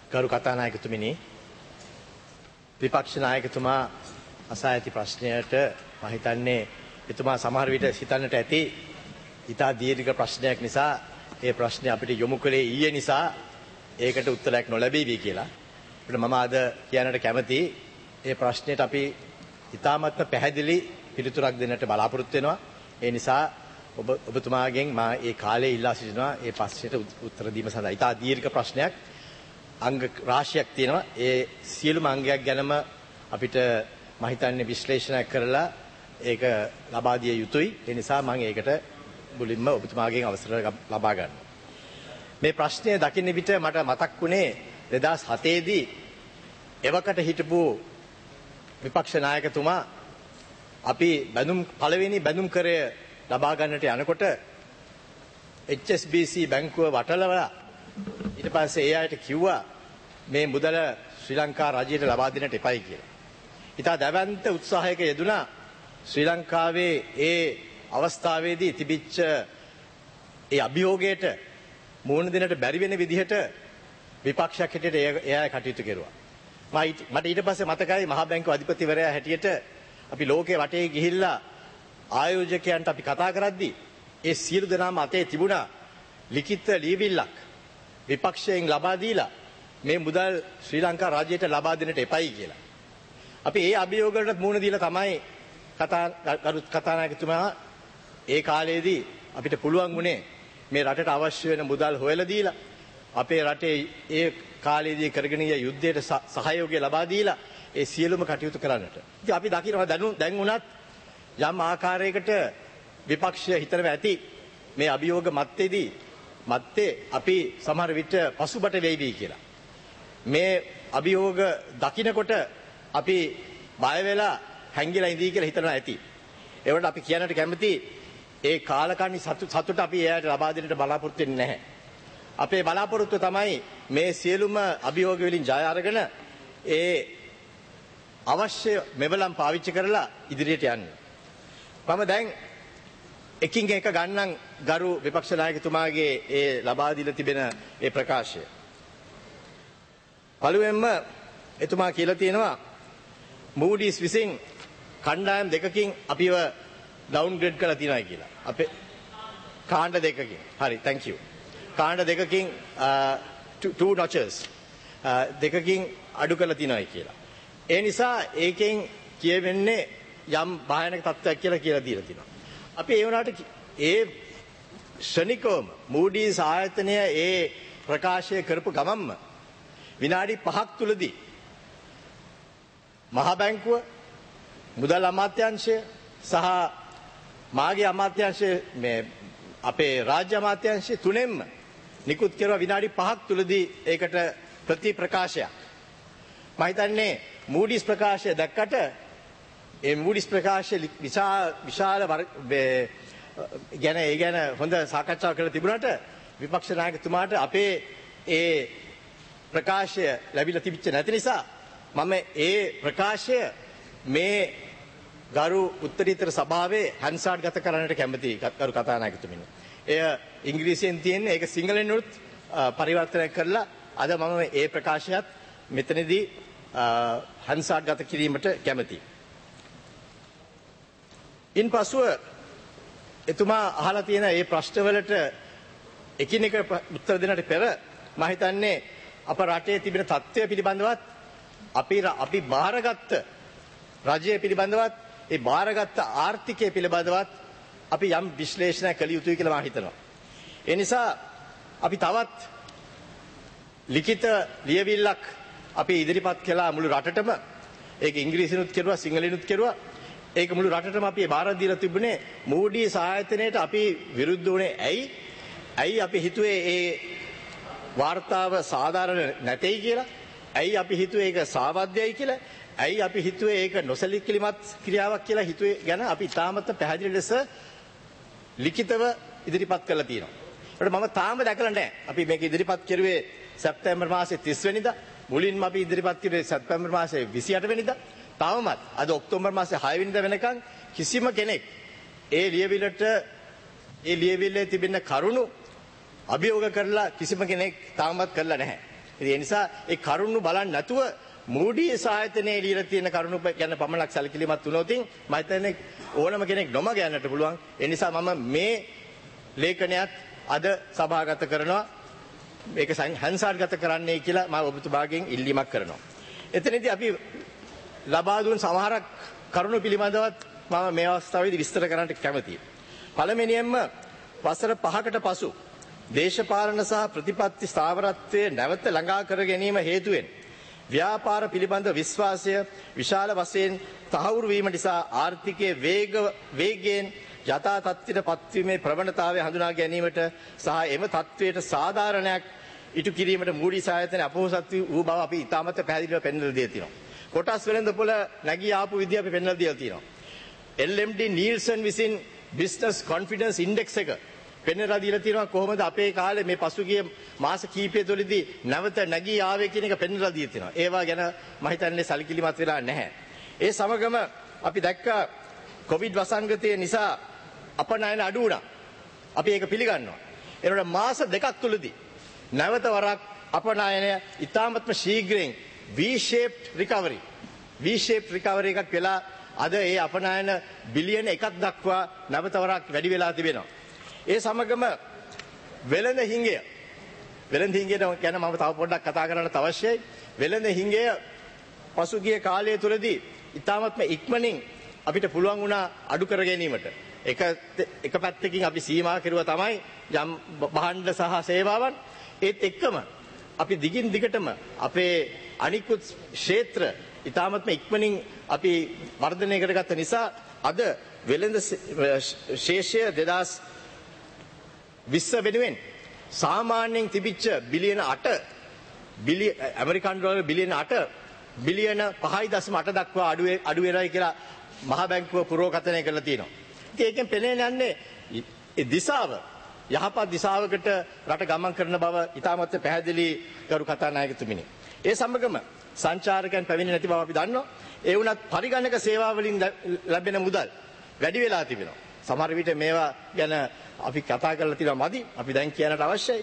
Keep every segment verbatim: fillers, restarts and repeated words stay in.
ගරු කතානායකතුමිනි, විපක්ෂ නායකතුමා අසා ඇති ප්‍රශ්නයට මම හිතන්නේ එතුමා සමහර විට හිතන්නට ඇති ඉතා දීර්ඝ ප්‍රශ්නයක් නිසා ඒ ප්‍රශ්නේ අපිට යොමු කළේ ඊයේ නිසා ඒකට උත්තරයක් නොලැබීවි කියලා. ඒකට මම අද කියන්නට කැමතියි ඒ ප්‍රශ්නෙට අපි ඉතාමත්ම පැහැදිලි පිළිතුරක් දෙන්නට බලාපොරොත්තු වෙනවා. ඒ නිසා ඔබ ඔබතුමාගෙන් මම ඒ කාලේ ඉල්ලා සිටිනවා ඒ ප්‍රශ්නෙට උත්තර දීම සඳහා. ඉතා දීර්ඝ ප්‍රශ්නයක්, අංග රාශියක් තියෙනවා. ඒ සියලුම අංගයක් ගැනම අපිට මම හිතන්නේ විශ්ලේෂණය කරලා ඒක ලබා දිය යුතුයි. ඒ නිසා මම ඒකට මුලින්ම ඔබතුමාගෙන් අවසර ලබා ගන්නවා. මේ ප්‍රශ්නය දකින්න විට මට මතක් වුණේ දෙදහස් හතේ දී එවකට හිටපු විපක්ෂ නායකතුමා අපි බැඳුම් පළවෙනි බැඳුම් කරය ලබා ගන්නට යනකොට එච් එස් බී සී බැංකුව වටලවලා ඊට පස්සේ ඒ අයට කිව්වා මේ මුදල ශ්‍රී ලංකා රජයට ලබා දෙන්නට එපයි කියලා. ඉතා දැවැන්ත උත්සාහයක යෙදුණා ශ්‍රී ලංකාවේ ඒ අවස්ථාවේදී තිබිච්ච ඒ අභියෝගයට මුහුණ දෙන්නට බැරි වෙන විදිහට විපක්ෂයක් හැටියට එයා කටයුතු කෙරුවා. මට ඊට පස්සේ මතකයි මහා බැංකුව අධිපතිවරයා හැටියට අපි ලෝකේ වටේ ගිහිල්ලා ආයෝජකයන්ට අපි කතා කරද්දී ඒ සියලු දෙනාම අතේ තිබුණා ලිඛිත ලියවිල්ලක් විපක්ෂයෙන් ලබා දීලා මේ මුදල් ශ්‍රී ලංකා රාජ්‍යයට ලබා දෙන්නට එපයි කියලා. අපි ඒ අභියෝග වලට මුහුණ දීලා තමයි කතා කතානායකතුමා ඒ කාලේදී අපිට පුළුවන් වුණේ මේ රටට අවශ්‍ය වෙන මුදල් හොයලා දීලා අපේ රටේ ඒ කාලේදී කරගෙන ගිය යුද්ධයට සහයෝගය ලබා දීලා ඒ සියලුම කටයුතු කරන්නට. ඉතින් අපි දකිනවා දැන් උනත් යම් ආකාරයකට විපක්ෂය හිතනවා ඇති මේ අභියෝග මැත්තේදී මැත්තේ අපි සමහර විට පසුබට වෙයිවි කියලා. මේ අභියෝග දකින්නකොට අපි බය වෙලා හැංගිලා ඉඳී කියලා හිතනවා ඇති. ඒවට අපි කියන්නට කැමති ඒ කාලකන්ණි සතුට අපි එයාට ලබා දෙන්නට බලාපොරොත්තු වෙන්නේ නැහැ. අපේ බලාපොරොත්තුව තමයි මේ සියලුම අභියෝග වලින් ජය අරගෙන ඒ අවශ්‍ය මෙවලම් පාවිච්චි කරලා ඉදිරියට යන්න. මම දැන් එකින් එක ගන්නම් ගරු විපක්ෂ නායකතුමාගේ ඒ ලබා දීලා තිබෙන ඒ ප්‍රකාශය. පළවෙනිම එතුමා කියලා තියෙනවා Moody's විසින් කණ්ඩායම් දෙකකින් අපිව ඩවුන්ග්‍රේඩ් කරලා තියෙනවා කියලා. අපේ කාණ්ඩ දෙකකින්. හරි, thank you. කාණ්ඩ දෙකකින් two notches දෙකකින් අඩු කරලා තියෙනවා කියලා. ඒ නිසා ඒකෙන් කියවෙන්නේ යම් භයානක තත්ත්වයක් කියලා කියලා දීලා තියෙනවා. අපි ඒ වුණාට ඒ ශනිකවම Moody's ආයතනය ඒ ප්‍රකාශය කරපු ගමන්ම විනාඩි පහක් තුලදී මහා බැංකුව, මුදල් අමාත්‍යාංශය සහ මාගේ අමාත්‍යාංශය මේ අපේ රාජ්‍ය අමාත්‍යාංශය තුනෙන්ම නිකුත් කෙරුවා විනාඩි පහක් තුලදී ඒකට ප්‍රති ප්‍රකාශයක්. මම හිතන්නේ Moody's ප්‍රකාශය දැක්කට ඒ Moody's ප්‍රකාශය විශාල විශාල ගැන ඒ ගැන හොඳ සාකච්ඡාවක් කරලා තිබුණාට විපක්ෂ නායකතුමාට අපේ ඒ ප්‍රකාශය ලැබිලා තිබිච්ච නැති නිසා මම ඒ ප්‍රකාශය මේ ගරු උත්තරීතර සභාවේ හන්සාඩ් ගත කරන්නට කැමතියි ගරු කතානායකතුමිනි. එය ඉංග්‍රීසියෙන් තියෙන්නේ ඒක සිංහලෙන් උත් පරිවර්තනය කරලා අද මම ඒ ප්‍රකාශයත් මෙතනදී හන්සාඩ් ගත කිරීමට කැමතියි. ඉන්පසුව එතුමා අහලා තියෙන මේ ප්‍රශ්නවලට එකිනෙක උත්තර දෙන්නට පෙර මම හිතන්නේ අප රටේ තිබෙන තත්ත්වය පිළිබඳවත් අපි අපි බාරගත්ත රජය පිළිබඳවත් ඒ බාරගත්ත ආර්ථිකය පිළිබඳවත් අපි යම් විශ්ලේෂණයක් කළ යුතුයි කියලා මම හිතනවා. ඒ නිසා අපි තවත් ලිඛිත ලියවිල්ලක් අපි ඉදිරිපත් කළා මුළු රටටම. ඒක ඉංග්‍රීසිනුත් කෙරුවා, සිංහලෙනුත් කෙරුවා. ඒක මුළු රටටම අපි බාර දීලා තිබුණේ Moody's ආයතනයට අපි විරුද්ධ වුණේ ඇයි? ඇයි අපි හිතුවේ ඒ වාර්තාව සාධාරණ නැtei කියලා? ඇයි අපි හිතුවේ ඒක සාවද්‍යයි කියලා? ඇයි අපි හිතුවේ ඒක නොසැලකිලිමත් ක්‍රියාවක් කියලා හිතුවේ ගැන අපි තාමත් පැහැදිලි ලෙස ලිඛිතව ඉදිරිපත් කරලා තියෙනවා. ඒකට මම තාම දැකලා නැහැ. අපි මේක ඉදිරිපත් කරුවේ සැප්තැම්බර් මාසේ තිස් වෙනිදා. මුලින්ම අපි ඉදිරිපත් කරුවේ සැප්තැම්බර් මාසේ විසි අට වෙනිදා. තවමත් අද ඔක්තෝබර් මාසේ හය වෙනිදා වෙනකන් කිසිම කෙනෙක් ඒ ලියවිල්ලට ඒ ලියවිල්ලේ තිබෙන කරුණු අභියෝග කරලා කිසිම කෙනෙක් තාමත් කරලා නැහැ. ඒ නිසා ඒ කරුණු බලන්න නැතුව මූඩීස් ආයතනයේ එළියට තියෙන කරුණු ගැන පමණක් සැලකිලිමත් වුණොත් මම හිතන්නේ ඕනම කෙනෙක් නොමග යන්නට පුළුවන්. ඒ නිසා මම මේ ලේඛනයත් අද සභාගත කරනවා. මේක සංසාරගත කරන්නයි කියලා මම ඔබතුමාගෙන් ඉල්ලීමක් කරනවා. එතනදී අපි ලබා දුන් සමහරක් කරුණු පිළිබඳවත් මම මේ අවස්ථාවේදී විස්තර කරන්නට කැමතියි. පළවෙනියෙන්ම වසර පහකට පසු දේශපාලන සහ ප්‍රතිපත්ති ස්ථාවරත්වයේ නැවත ළඟා කර ගැනීම හේතුවෙන් ව්‍යාපාර පිළිබඳ විශ්වාසය විශාල වශයෙන් තහවුරු වීම නිසා ආර්ථිකයේ වේග වේගයෙන් යථා තත්ත්වයට පත්වීමේ ප්‍රවණතාවය හඳුනා ගැනීමට සහ එම තත්ත්වයට සාධාරණයක් ඉටු කිරීමට මූඩීස් ආයතනය අපොහොසත් වූ බව අපි ඉතාමත් පැහැදිලිව පෙන්වලා දීලා තියෙනවා. කොටස් වෙළඳපොළ නැගී ආපු විදිය අපි පෙන්වලා දීලා තියෙනවා. එල් එම් ඩී Nielsen විසින් බිස්නස් කොන්ෆිඩන්ස් ඉන්ඩෙක්ස් එක පෙන්වලා දීලා තියෙනවා කොහොමද අපේ කාලේ මේ පසුගිය මාස කිහිපය තුළදී නැවත නැගී ආවේ කියන එක පෙන්වලා දීලා තියෙනවා. ඒවා ගැන මම හිතන්නේ සැලකිලිමත් වෙලා නැහැ. ඒ සමගම අපි දැක්කා කොවිඩ් වසංගතය නිසා අපනයන අඩු වුණා. අපි ඒක පිළිගන්නවා. ඒනොට මාස දෙකක් තුළදී නැවත වරක් අපනයනය ඉතාමත්ම ශීඝ්‍රයෙන් V-shaped recovery V-shaped recovery එකක් වෙලා අද ඒ අපනයන බිලියන එකක් දක්වා නැවත වරක් වැඩි වෙලා තිබෙනවා. ඒ සමගම වෙළඳ හිඟය වෙළඳ හිඟය ගැන මම තව පොඩ්ඩක් කතා කරන්න අවශ්‍යයි. වෙළඳ හිඟය පසුගිය කාලය තුළදී ඉතාමත්ම ඉක්මනින් අපිට පුළුවන් වුණා අඩු කර ගැනීමට. එක එක පැත්තකින් අපි සීමා කෙරුවා තමයි යම් භාණ්ඩ සහ සේවාවන්. ඒත් එක්කම අපි දිගින් දිගටම අපේ අනිකුත් ක්ෂේත්‍ර ඉතාමත්ම ඉක්මනින් අපි වර්ධනය කරගත්ත නිසා අද වෙළඳ ශේෂය දෙදහස් විස්ස වෙනුවෙන් සාමාන්‍යයෙන් තිබිච්ච බිලියන අට බිලියන ඇමරිකන් ඩොලර් බිලියන අට බිලියන පහයි දශම අට දක්වා අඩු අඩු වෙනයි කියලා මහා බැංකුව පුරෝකථනය කරලා තියෙනවා. ඉතින් ඒකෙන් පෙනෙන යන්නේ ඒ දිශාව යහපත් දිශාවකට රට ගමන් කරන බව ඉතාමත් පැහැදිලි ගරු කතානායකතුමිනි. ඒ සමගම සංචාරකයන් පැමිණෙන්නේ නැති බව අපි දන්නවා. ඒ වුණත් පරිගණක සේවා වලින් ලැබෙන මුදල් වැඩි වෙලා තිබෙනවා. සමහර විට මේවා ගැන අපි කතා කරලා තියෙනවා මදි. අපි දැන් කියන්නට අවශ්‍යයි.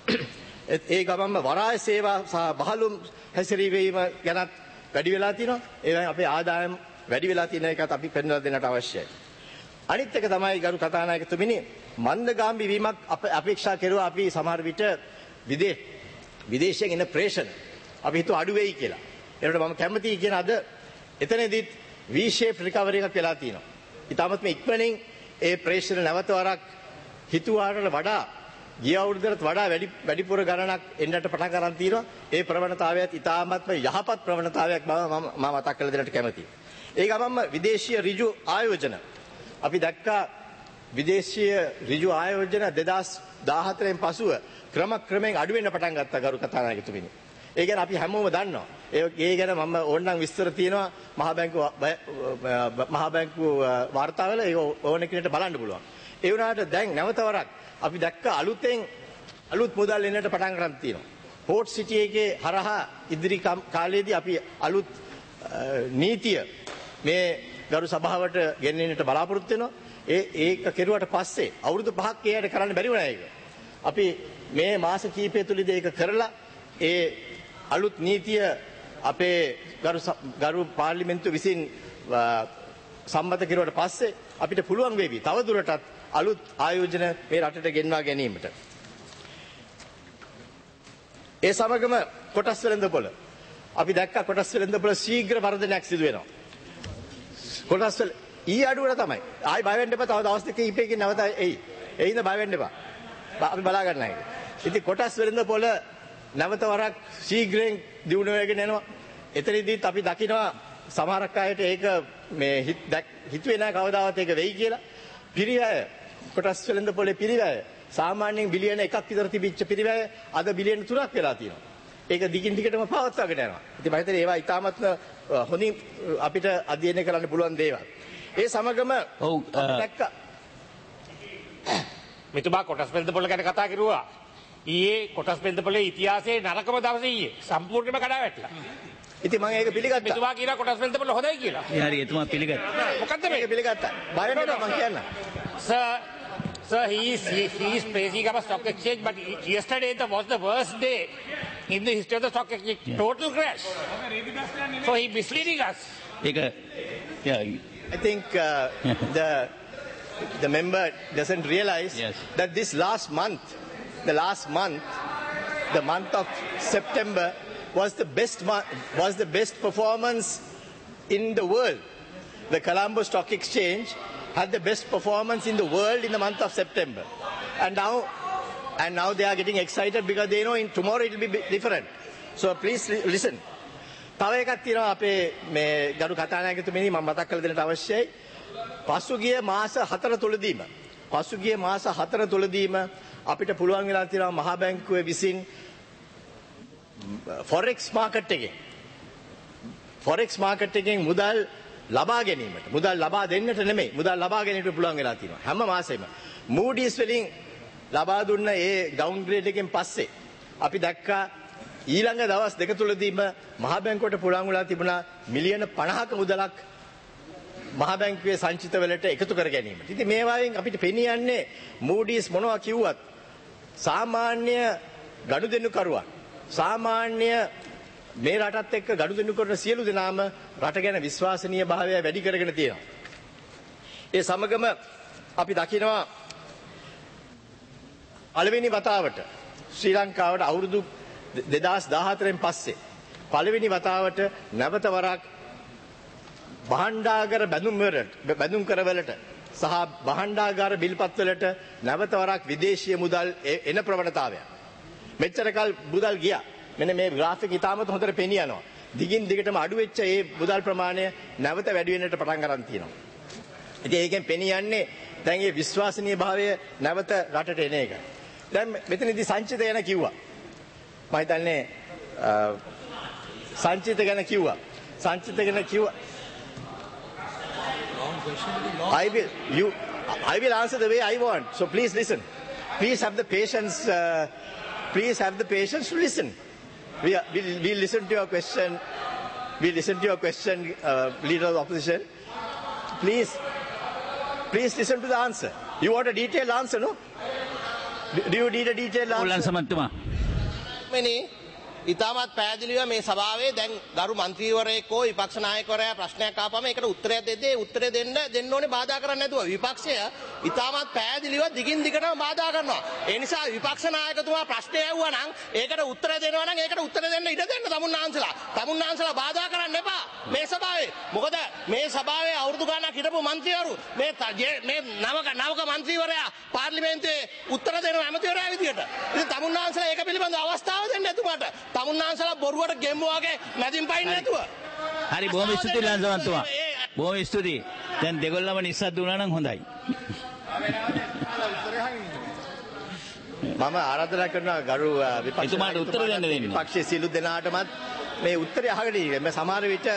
ඒ ගමන්ම වරාය සේවා සහ බහලුම් හැසිරීම ගැනත් වැඩි වෙලා තියෙනවා. ඒවෙන් අපේ ආදායම් වැඩි වෙලා තියෙන එකත් අපි පෙන්වලා දෙන්නට අවශ්‍යයි. අනිත් එක තමයි ගරු කතානායකතුමිනි මන්දගාමී වීමක් අපේක්ෂා කෙරුවා අපි සමහර විට විදේශ විදේශයෙන් එන ප්‍රේෂණ අපි හිතුව අඩු වෙයි කියලා. ඒකට මම කැමතියි කියන අද එතනදිත් V-shaped recovery එකක් වෙලා තියෙනවා. ඊටමත්ම ඉක්මනින් ඒ ප්‍රේෂණ නැවත වරක් හිතුවාට වඩා ගිය අවුරුද්දට වඩා වැඩි වැඩිපුර ගණනක් එන්නට පටන් ගන්න තියෙනවා. ඒ ප්‍රවණතාවයත් ඊටමත්ම යහපත් ප්‍රවණතාවයක් බව මම මම මතක් කරලා දෙන්නට කැමතියි. ඒ ගමන්ම විදේශීය ඍජු ආයෝජන අපි දැක්කා විදේශීය ඍජු ආයෝජන දෙදහස් දාහතරෙන් පසුව ක්‍රම ක්‍රමයෙන් අඩු වෙන්න පටන් ගත්තා ගරු කතානායකතුමිනි. ඒ ගැන අපි හැමෝම දන්නවා. ඒ ඒ ගැන මම ඕනනම් විස්තර තියෙනවා මහා බැංකුව මහා බැංකුව වාර්තාවල ඒක ඕන කෙනෙක්ට බලන්න පුළුවන්. ඒ වුණාට දැන් නැවත වරක් අපි දැක්ක අලුතෙන් අලුත් මුදල් එන්නට පටන් ගන්න තියෙනවා. පෝට් සිටි එකේ හරහා ඉදිරි කාලයේදී අපි අලුත් නීතිය මේ ගරු සභාවට ගෙනෙන්නට බලාපොරොත්තු වෙනවා. ඒ ඒක කෙරුවට පස්සේ අවුරුදු පහක් එයාට කරන්න බැරි වුණා ඒක. අපි මේ මාස කිහිපය තුලදී ඒක කරලා ඒ අලුත් නීතිය අපේ ගරු ගරු පාර්ලිමේන්තුව විසින් සම්මත කෙරුවට පස්සේ අපිට පුළුවන් වේවි තව දුරටත් අලුත් ආයෝජන මේ රටට ගෙන්වා ගැනීමට. ඒ සමගම කොටස් වෙළඳපොළ අපි දැක්කා කොටස් වෙළඳපොළ ශීඝ්‍ර වර්ධනයක් සිදු වෙනවා. කොටස් වල ඊ අඩුවන තමයි. ආයි බය වෙන්න එපා. තව දවස් දෙක කිහිපයකින් නැවත එයි. ඒ හින්දා බය වෙන්න එපා. අපි බලා ගන්න එක. ඉතින් කොටස් වෙළඳපොළ නැවත වරක් ශීඝ්‍රයෙන් දියුණු වෙගෙන යනවා. එතනදීත් අපි දකිනවා සමහරක් අයට ඒක මේ හිතුවේ නැහැ කවදාවත් ඒක වෙයි කියලා. පිරිවැය කොටස් වෙළඳපොළේ පිරිවැය සාමාන්‍යයෙන් බිලියන එකක් විතර තිබිච්ච පිරිවැය අද බිලියන තුනක් වෙලා තියෙනවා. ඒක දිගින් දිගටම පවත්වාගෙන යනවා. ඉතින් මම හිතන්නේ ඒවා ඉතාමත්ම හොඳින් අපිට අධ්‍යයනය කරන්න පුළුවන් දේවල්. ඒ සමගම ඔව් දැක්ක මෙතුමා කොටස් වෙළඳපොළ ගැන කතා කරුවා. ඊයේ කොටස් වෙළඳපොළේ ඉතිහාසයේ නරකම දවසේ ඊයේ සම්පූර්ණයෙන්ම කඩා වැටලා. ඉතින් මම ඒක පිළිගත්තා. මෙතුමා කියනවා කොටස් වෙළඳපොළ හොඳයි කියලා. ඒ හරි එතුමා පිළිගත්තා. මොකද්ද මේක පිළිගත්තා. බය වෙන්න එපා මම කියන්න. Sir, Sir, he is, he, he is praising our stock exchange, but yesterday the, was the worst day in the history of the stock exchange. Yeah. Total crash. So he misleading us. I think uh, the the member doesn't realize Yes. that this last month, the last month, the month of September was the best month, was the best performance in the world. The Colombo Stock Exchange had the best performance in the world in the month of September, and now and now they are getting excited because they know in tomorrow it will be bi- different. So please li- listen. තව එකක් තියෙනවා අපේ මේ ගරු කතානායකතුමනි මම මතක් කරලා දෙන්නට අවශ්‍යයි. පසුගිය මාස හතර තුලදීම පසුගිය මාස හතර තුලදීම අපිට පුළුවන් වෙලා තියෙනවා මහා බැංකුවේ විසින් ෆොරෙක්ස් මාකට් එකේ ෆොරෙක්ස් මාකට් එකෙන් මුදල් ලබා ගැනීමට මුදල් ලබා දෙන්නට නෙමෙයි මුදල් ලබා ගැනීමට පුළුවන් වෙලා තියෙනවා හැම මාසෙම Moody's වලින් ලබා දුන්න ඒ ඩවුන්ග්‍රේඩ් එකෙන් පස්සේ අපි දැක්කා ඊළඟ දවස් දෙක තුලදීම මහා බැංකුවට පුළුවන් වෙලා තිබුණා මිලියන පනහක මුදලක් මහා බැංකුවේ සංචිතවලට එකතු කර ගැනීමට. ඉතින් මේ වයින් අපිට පෙනී යන්නේ Moody's මොනවා කිව්වත් සාමාන්‍ය ගනුදෙනුකරුවන් සාමාන්‍ය මේ රටත් එක්ක ගනුදෙනු කරන සියලු දෙනාම රට ගැන විශ්වාසනීය භාවය වැඩි කරගෙන තියෙනවා. ඒ සමගම අපි දකිනවා පළවෙනි වතාවට ශ්‍රී ලංකාවට අවුරුදු දෙදහස් දහහතරෙන් පස්සේ පළවෙනි වතාවට නැවත වරක් භාණ්ඩාගාර බැඳුම් වලට බැඳුම් කරවලට සහ භාණ්ඩාගාර බිල්පත් වලට නැවත වරක් විදේශීය මුදල් එන ප්‍රවණතාවය. මෙච්චර කල් මුදල් ගියා. මෙන්න මේ ග්‍රාෆික් ඉතාමත් හොඳට පෙනී යනවා. දිගින් දිගටම අඩු වෙච්ච ඒ මුදල් ප්‍රමාණය නැවත වැඩි වෙන්නට පටන් ගන්න තියෙනවා. ඉතින් ඒකෙන් පෙනී යන්නේ දැන් මේ විශ්වාසනීය භාවය නැවත රටට එන එක. දැන් මෙතනදී සංචිත ගැන කිව්වා. මම හිතන්නේ සංචිත ගැන කිව්වා. සංචිත ගැන කිව්වා. I will you I will answer the way I want. So please listen. Please have the patience. Uh, please have the patience to listen. We are, we we listen to your question. We listen to your question, uh, leader of the opposition. Please, please listen to the answer. You want a detailed answer, no? Do, do you need a detailed answer? මෙනි ඉතාමත් පැහැදිලිව මේ සභාවේ දැන් ගරු මන්ත්‍රීවරයෙක් හෝ විපක්ෂ නායකවරයා ප්‍රශ්නයක් ආපම ඒකට උත්තරයක් දෙද්දී ඒ උත්තරය දෙන්න දෙන්න ඕනේ බාධා කරන්නේ නැතුව විපක්ෂය ඉතාමත් පැහැදිලිව දිගින් දිගටම බාධා කරනවා. ඒ නිසා විපක්ෂ නායකතුමා ප්‍රශ්නය ඇහුවා නම් ඒකට උත්තර දෙනවා නම් ඒකට උත්තර දෙන්න ඉඩ දෙන්න තමුන්නාන්සලා. තමුන්නාන්සලා බාධා කරන්න එපා මේ සභාවේ. මොකද මේ සභාවේ අවුරුදු ගාණක් හිටපු මන්ත්‍රීවරු මේ මේ නවක නවක මන්ත්‍රීවරයා පාර්ලිමේන්තුවේ උත්තර දෙනවා ඇමතිවරයා විදියට. ඉතින් තමුන්නාන්සලා ඒක පිළිබඳව අවස්ථාව දෙන්න එතුමාට. තමුන්නාන්සලා බොරුවට ගෙම්බු වගේ මැදින් පයින් නැතුව. හරි බොහොම ස්තුතියි ලංසමන්තුමා. බොහොම ස්තුතියි. දැන් දෙගොල්ලම නිස්සද්ද වුණා නම් හොඳයි. මම ආරාධනා කරනවා ගරු එතුමාට උත්තර දෙන්න දෙන්න. විපක්ෂයේ සියලු දෙනාටමත් මේ උත්තරය අහගෙන ඉන්න. මේ සමහර විට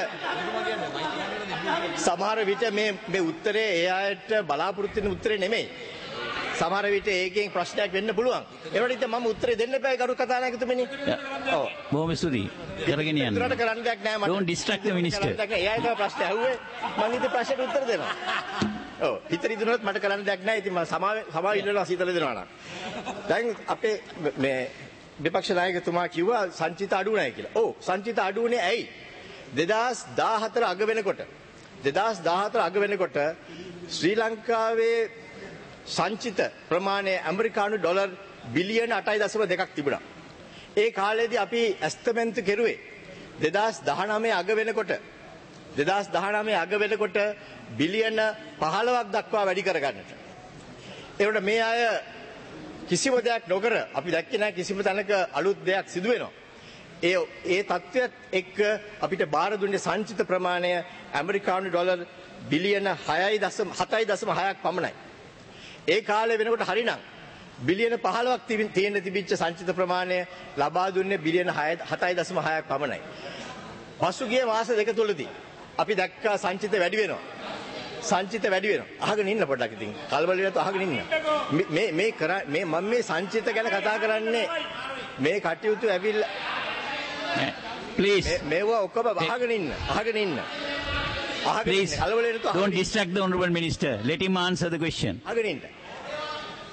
සමහර විට මේ මේ උත්තරේ ඒ අයට බලාපොරොත්තු වෙන උත්තරේ නෙමෙයි. සමහර විට ඒකෙන් ප්‍රශ්නයක් වෙන්න පුළුවන්. ඒවට ඉතින් මම උත්තරේ දෙන්න එපා ගරු කතානායකතුමනි. ඔව්. බොහොම ස්තුතියි. කරගෙන යන්න. උත්තරට කරන්න දෙයක් නැහැ මට. Don't distract the minister. ඒ අය තමයි ප්‍රශ්න ඇහුවේ. මම ඉතින් ප්‍රශ්නට උත්තර දෙනවා. ඔව්. හිතේ ඉදුණොත් මට කරන්න දෙයක් නැහැ. ඉතින් මම සමාව සමාව ඉල්ලනවා සීතල දෙනවා නම්. දැන් අපේ මේ විපක්ෂ නායකතුමා කිව්වා සංචිත අඩු නැහැ කියලා. ඔව් සංචිත අඩු වුණේ ඇයි? දෙදහස් දහහතර අග වෙනකොට දෙදහස් දහහතර අග වෙනකොට ශ්‍රී ලංකාවේ සංචිත ප්‍රමාණය ඇමරිකානු ඩොලර් බිලියන අටයි දශම දෙකක් තිබුණා. ඒ කාලේදී අපි ඇස්තමෙන්තු කෙරුවේ දෙදහස් දහනවය අග වෙනකොට දෙදහස් දහනවය අග වෙනකොට බිලියන පහළොවක් දක්වා වැඩි කරගන්නට. ඒකට මේ අය කිසිම දෙයක් නොකර අපි දැක්කේ නැහැ කිසිම තැනක අලුත් දෙයක් සිදු වෙනවා. ඒ ඒ තත්ත්වයට එක්ක අපිට බාර දුන්නේ සංචිත ප්‍රමාණය ඇමරිකානු ඩොලර් බිලියන හයයි දශම හතයි දශම හයක් පමණයි. ඒ කාලේ වෙනකොට හරිනම් බිලියන පහළොවක් තියෙන තිබිච්ච සංචිත ප්‍රමාණය ලබා දුන්නේ බිලියන හතයි දශම හයක් පමණයි. පසුගිය මාස දෙක තුලදී අපි දැක්කා සංචිත වැඩි වෙනවා. සංචිත වැඩි වෙනවා. අහගෙන ඉන්න පොඩ්ඩක් ඉතින්. කලබල වෙලා අහගෙන ඉන්න. මේ මේ කර මේ මම මේ සංචිත ගැන කතා කරන්නේ මේ කටයුතු ඇවිල්ලා please මේව ඔක්කොම අහගෙන ඉන්න. අහගෙන ඉන්න. Please don't distract the honorable minister. Let him answer the question. අහගෙන ඉන්න.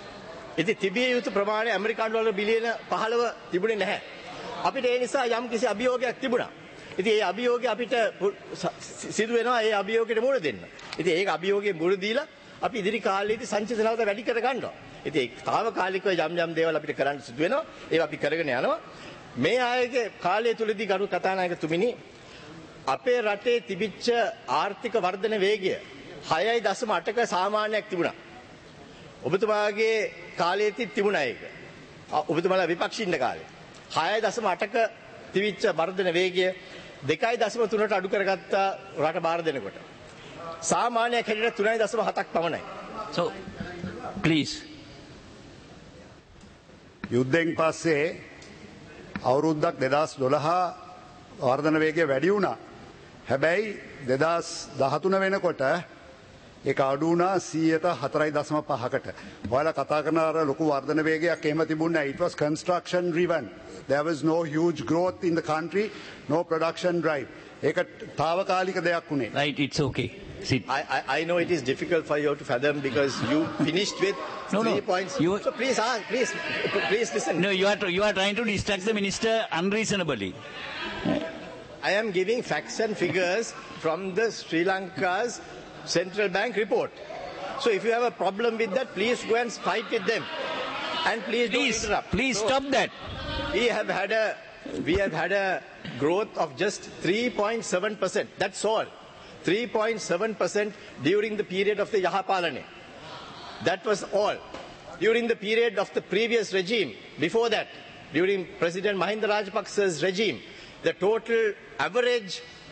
ඉතින් තිබිය යුතු ප්‍රමාණය ඇමරිකානු ඩොලර් බිලියන පහළොව තිබුණේ නැහැ. අපිට ඒ නිසා යම් කිසි අභියෝගයක් තිබුණා. ඉතින් ඒ අභියෝගය අපිට සිදු වෙනවා ඒ අභියෝගයට මුහුණ දෙන්න. ඉතින් ඒක අභියෝගයේ මුහුණ දීලා අපි ඉදිරි කාලයේදී සංචිත නැවත වැඩි කර ගන්නවා. ඉතින් ඒ తాවකාලිකව යම් යම් දේවල් අපිට කරන්න සිදු වෙනවා. ඒවා අපි කරගෙන යනවා. මේ ආයේගේ කාලය තුලදී ගරු කතානායකතුමිනි අපේ රටේ තිබිච්ච ආර්ථික වර්ධන වේගය හයයි දශම අටක සාමාන්‍යයක් තිබුණා. ඔබතුමාගේ කාලයේදී තිබුණා ඒක. ඔබතුමාලා විපක්ෂින්න කාලේ. හයයි දශම අටක තිබිච්ච වර්ධන වේගය දෙකයි දශම තුනට අඩු කරගත්තා රට බාර දෙනකොට. සාමාන්‍යයක් හැටියට තුනයි දශම හතක් පමණයි. So please. යුද්ධෙන් පස්සේ අවුරුද්දක් දෙදහස් දොළහ වර්ධන වේගය වැඩි වුණා. හැබැයි දෙදහස් දහතුන වෙනකොට ඒක අඩු වුණා සියයට හතරයි දශම පහකට. ඔයාලා කතා කරන අර ලොකු වර්ධන වේගයක් එහෙම තිබුණේ නැහැ. It was construction driven. There was no huge growth in the country, no production drive. ඒක తాවකාලික දෙයක් උනේ. Right, it's okay. Sit. I, I, I know it is difficult for you to fathom because you finished with No, three no. points. You- So please, ah, please, please listen. No, you are, you are trying to distract the minister unreasonably. I am giving facts and figures from the Sri Lanka's central bank report. So if you have a problem with that, please go and fight with them. And please, Please, don't interrupt. please So, stop that. We have had a we have had a growth of just three point seven percent. That's all. three point seven percent during the period of the Yahapalane. That was all. During the period of the previous regime, before that, during President Mahinda Rajapaksa's regime, the total average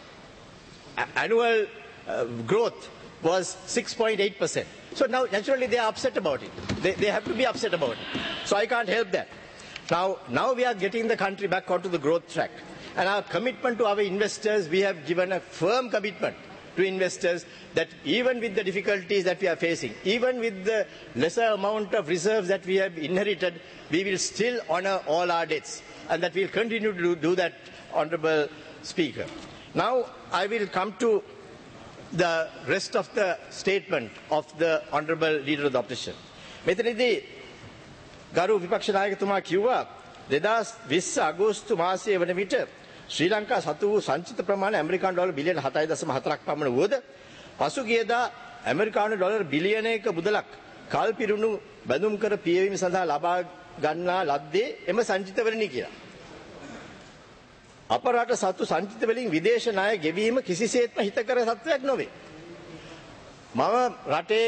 a- annual uh, growth was six point eight percent. So now naturally they are upset about it. They, they have to be upset about it. So I can't help that. Now, now we are getting the country back onto the growth track. And our commitment to our investors, we have given a firm commitment to investors that even with the difficulties that we are facing, even with the lesser amount of reserves that we have inherited, we will still honor all our debts. And that we will continue to do, do that, Honorable Speaker. Now, I will come to the rest of the statement of the Honorable Leader of the Opposition. මෙතනදී ගරු විපක්ෂ නායකතුමා කිව්වා දෙදහස් විස්ස අගෝස්තු මාසයේ වන විට ශ්‍රී ලංකා සතු වූ සංචිත ප්‍රමාණය ඇමරිකානු ඩොලර් බිලියන හතයි දශම හතරක් පමණ වුවද පසුගියදා ඇමරිකානු ඩොලර් බිලියනයක මුදලක් කල් පිරුණු බැඳුම් කර පියවීම සඳහා ලබා ගන්නා ලද්දේ එම සංචිතවලිනි කියලා. අප රට සතු සංචිත වලින් විදේශ ණය ගෙවීම කිසිසේත්ම හිතකර තත්ත්වයක් නොවේ. මම රටේ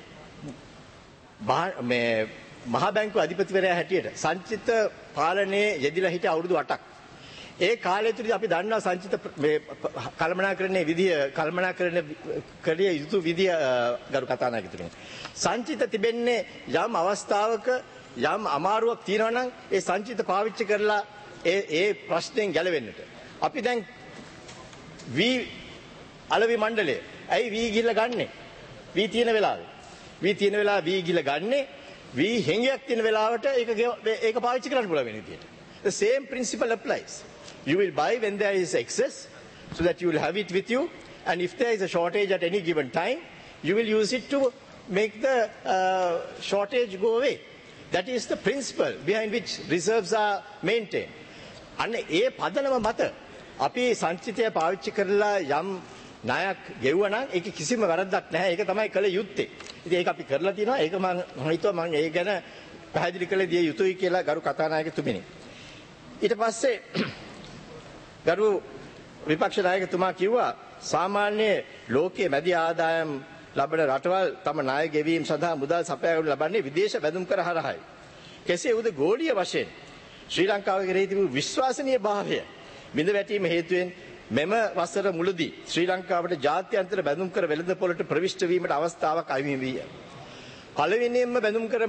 මේ මහා බැංකුව අධිපතිවරයා හැටියට සංචිත පාලනයේ යෙදිලා හිටිය අවුරුදු අටක්. ඒ කාලය තුලදී අපි දන්නවා සංචිත මේ කළමනාකරණයේ විදිය කළමනාකරණ කරිය යුතු විදිය ගරු කතානායකතුමනි. සංචිත තිබෙන්නේ යම් අවස්ථාවක යම් අමාරුවක් තියෙනවා නම් ඒ සංචිත පාවිච්චි කරලා ඒ ඒ ප්‍රශ්නෙන් ගැලවෙන්නට. අපි දැන් වී අලවි මණ්ඩලය ඇයි වී ගිහිල්ලා ගන්නෙ? වී තියෙන වෙලාවේ. වී තියෙන වෙලාව වී ගිහිල්ලා ගන්නෙ වී හෙංගයක් තියෙන වෙලාවට ඒක ඒක පාවිච්චි කරන්න පුළුවන් වෙන විදියට. The same principle applies. You will buy when there is excess so that you will have it with you, and if there is a shortage at any given time, you will use it to make the uh, shortage go away. That is the principle behind which reserves are maintained. අන්න ඒ පදනම මත අපි සංචිතය පාවිච්චි කරලා යම් ණයක් ගෙවුවා නම් ඒක කිසිම වැරද්දක් නැහැ. ඒක තමයි කළ යුත්තේ. ඉතින් ඒක අපි කරලා තියෙනවා. ඒක මම හිතුවා මම ඒ ගැන පැහැදිලි කළ දිය යුතුයි කියලා ගරු කතානායකතුමිනි. ඊට පස්සේ ගරු විපක්ෂ නායකතුමා කිව්වා සාමාන්‍ය ලෝකයේ මැදි ආදායම් ලබන රටවල් තම ණය ගෙවීම සඳහා මුදල් සපයාගෙන ලබන්නේ විදේශ බැඳුම් කර හරහායි. කෙසේ වුවද ගෝලීය වශයෙන් ශ්‍රී ලංකාව කෙරෙහි තිබූ විශ්වාසනීය භාවය බිඳ වැටීම හේතුවෙන් මෙම වසර මුලදී ශ්‍රී ලංකාවට ජාත්‍යන්තර බැඳුම් කර වෙළඳපොළට ප්‍රවිෂ්ඨ වීමට අවස්ථාවක් අහිමි විය. පළවෙනියෙන්ම බැඳුම් කර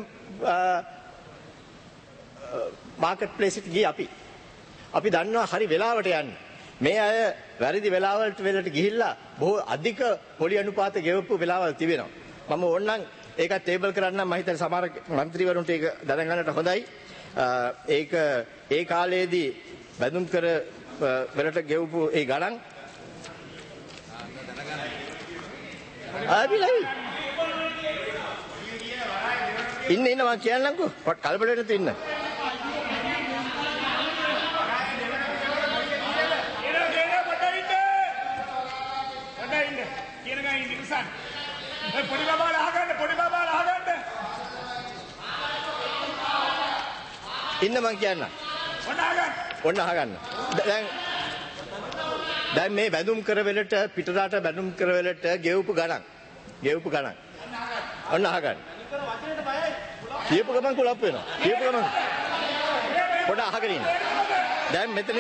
මාකට් ප්ලේස් එකට ගියේ අපි. අපි දන්නවා හරි වෙලාවට යන්න. මේ අය වැරදි වෙලාවලට වෙලට ගිහිල්ලා බොහෝ අධික පොලි අනුපාත ගෙවපු වෙලාවල් තිබෙනවා. මම ඕනනම් ඒක ටේබල් කරන්න මම හිතන්නේ සමහර മന്ത്രിවරුන්ට ඒක දැනගන්නට හොඳයි. ඒක ඒ කාලයේදී බැඳුම් කර වෙලට ගෙවපු ඒ ගණන් ආවිලයි ඉන්න ඉන්න මම කියන්නම්කෝ. කලබල වෙන්න ඉන්න. පොඩි බබාලා අහගන්න පොඩි බබාලා අහගන්න ඉන්න මං කියන්න. ඔන්න අහගන්න. ඔන්න අහගන්න. දැන් දැන් මේ බැඳුම් කරවලට පිටරට බැඳුම් කරවලට ගෙවපු ගණන්. ගෙවපු ගණන්. ඔන්න අහගන්න. කියපු ගමන් කුලප් වෙනවා. කියපු ගමන්. පොඩ අහගෙන ඉන්න. දැන් මෙතන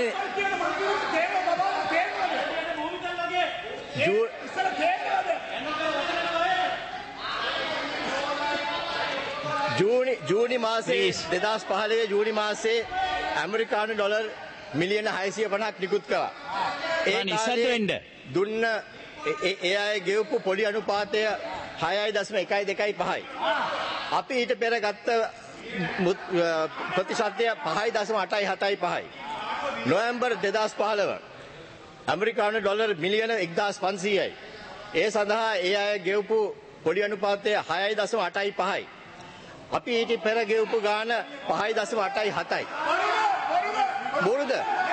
ජූ ජූනි ජූනි මාසේ දෙදහස් පහළොව ජූනි මාසේ ඇමරිකානු ඩොලර් මිලියන හයසිය පනහක් නිකුත් කළා. ඒ කාලේ දුන්න ඒ අය ගෙවපු පොලි අනුපාතය හයයි දශම එකයි දෙකයි පහයි. අපි ඊට පෙර ගත්ත ප්‍රතිශතය පහයි දශම අටයි හතයි පහයි. නොවැම්බර් දෙදහස් පහළොව ඇමරිකානු ඩොලර් මිලියන එක්දාස් පන්සීයයි. ඒ සඳහා ඒ අය ගෙවපු පොලි අනුපාතය හයයි දශම අටයි පහයි. අපි ඊට පෙර ගෙවපු ගාන පහයි දශම අටයි හතයි. බොරුද?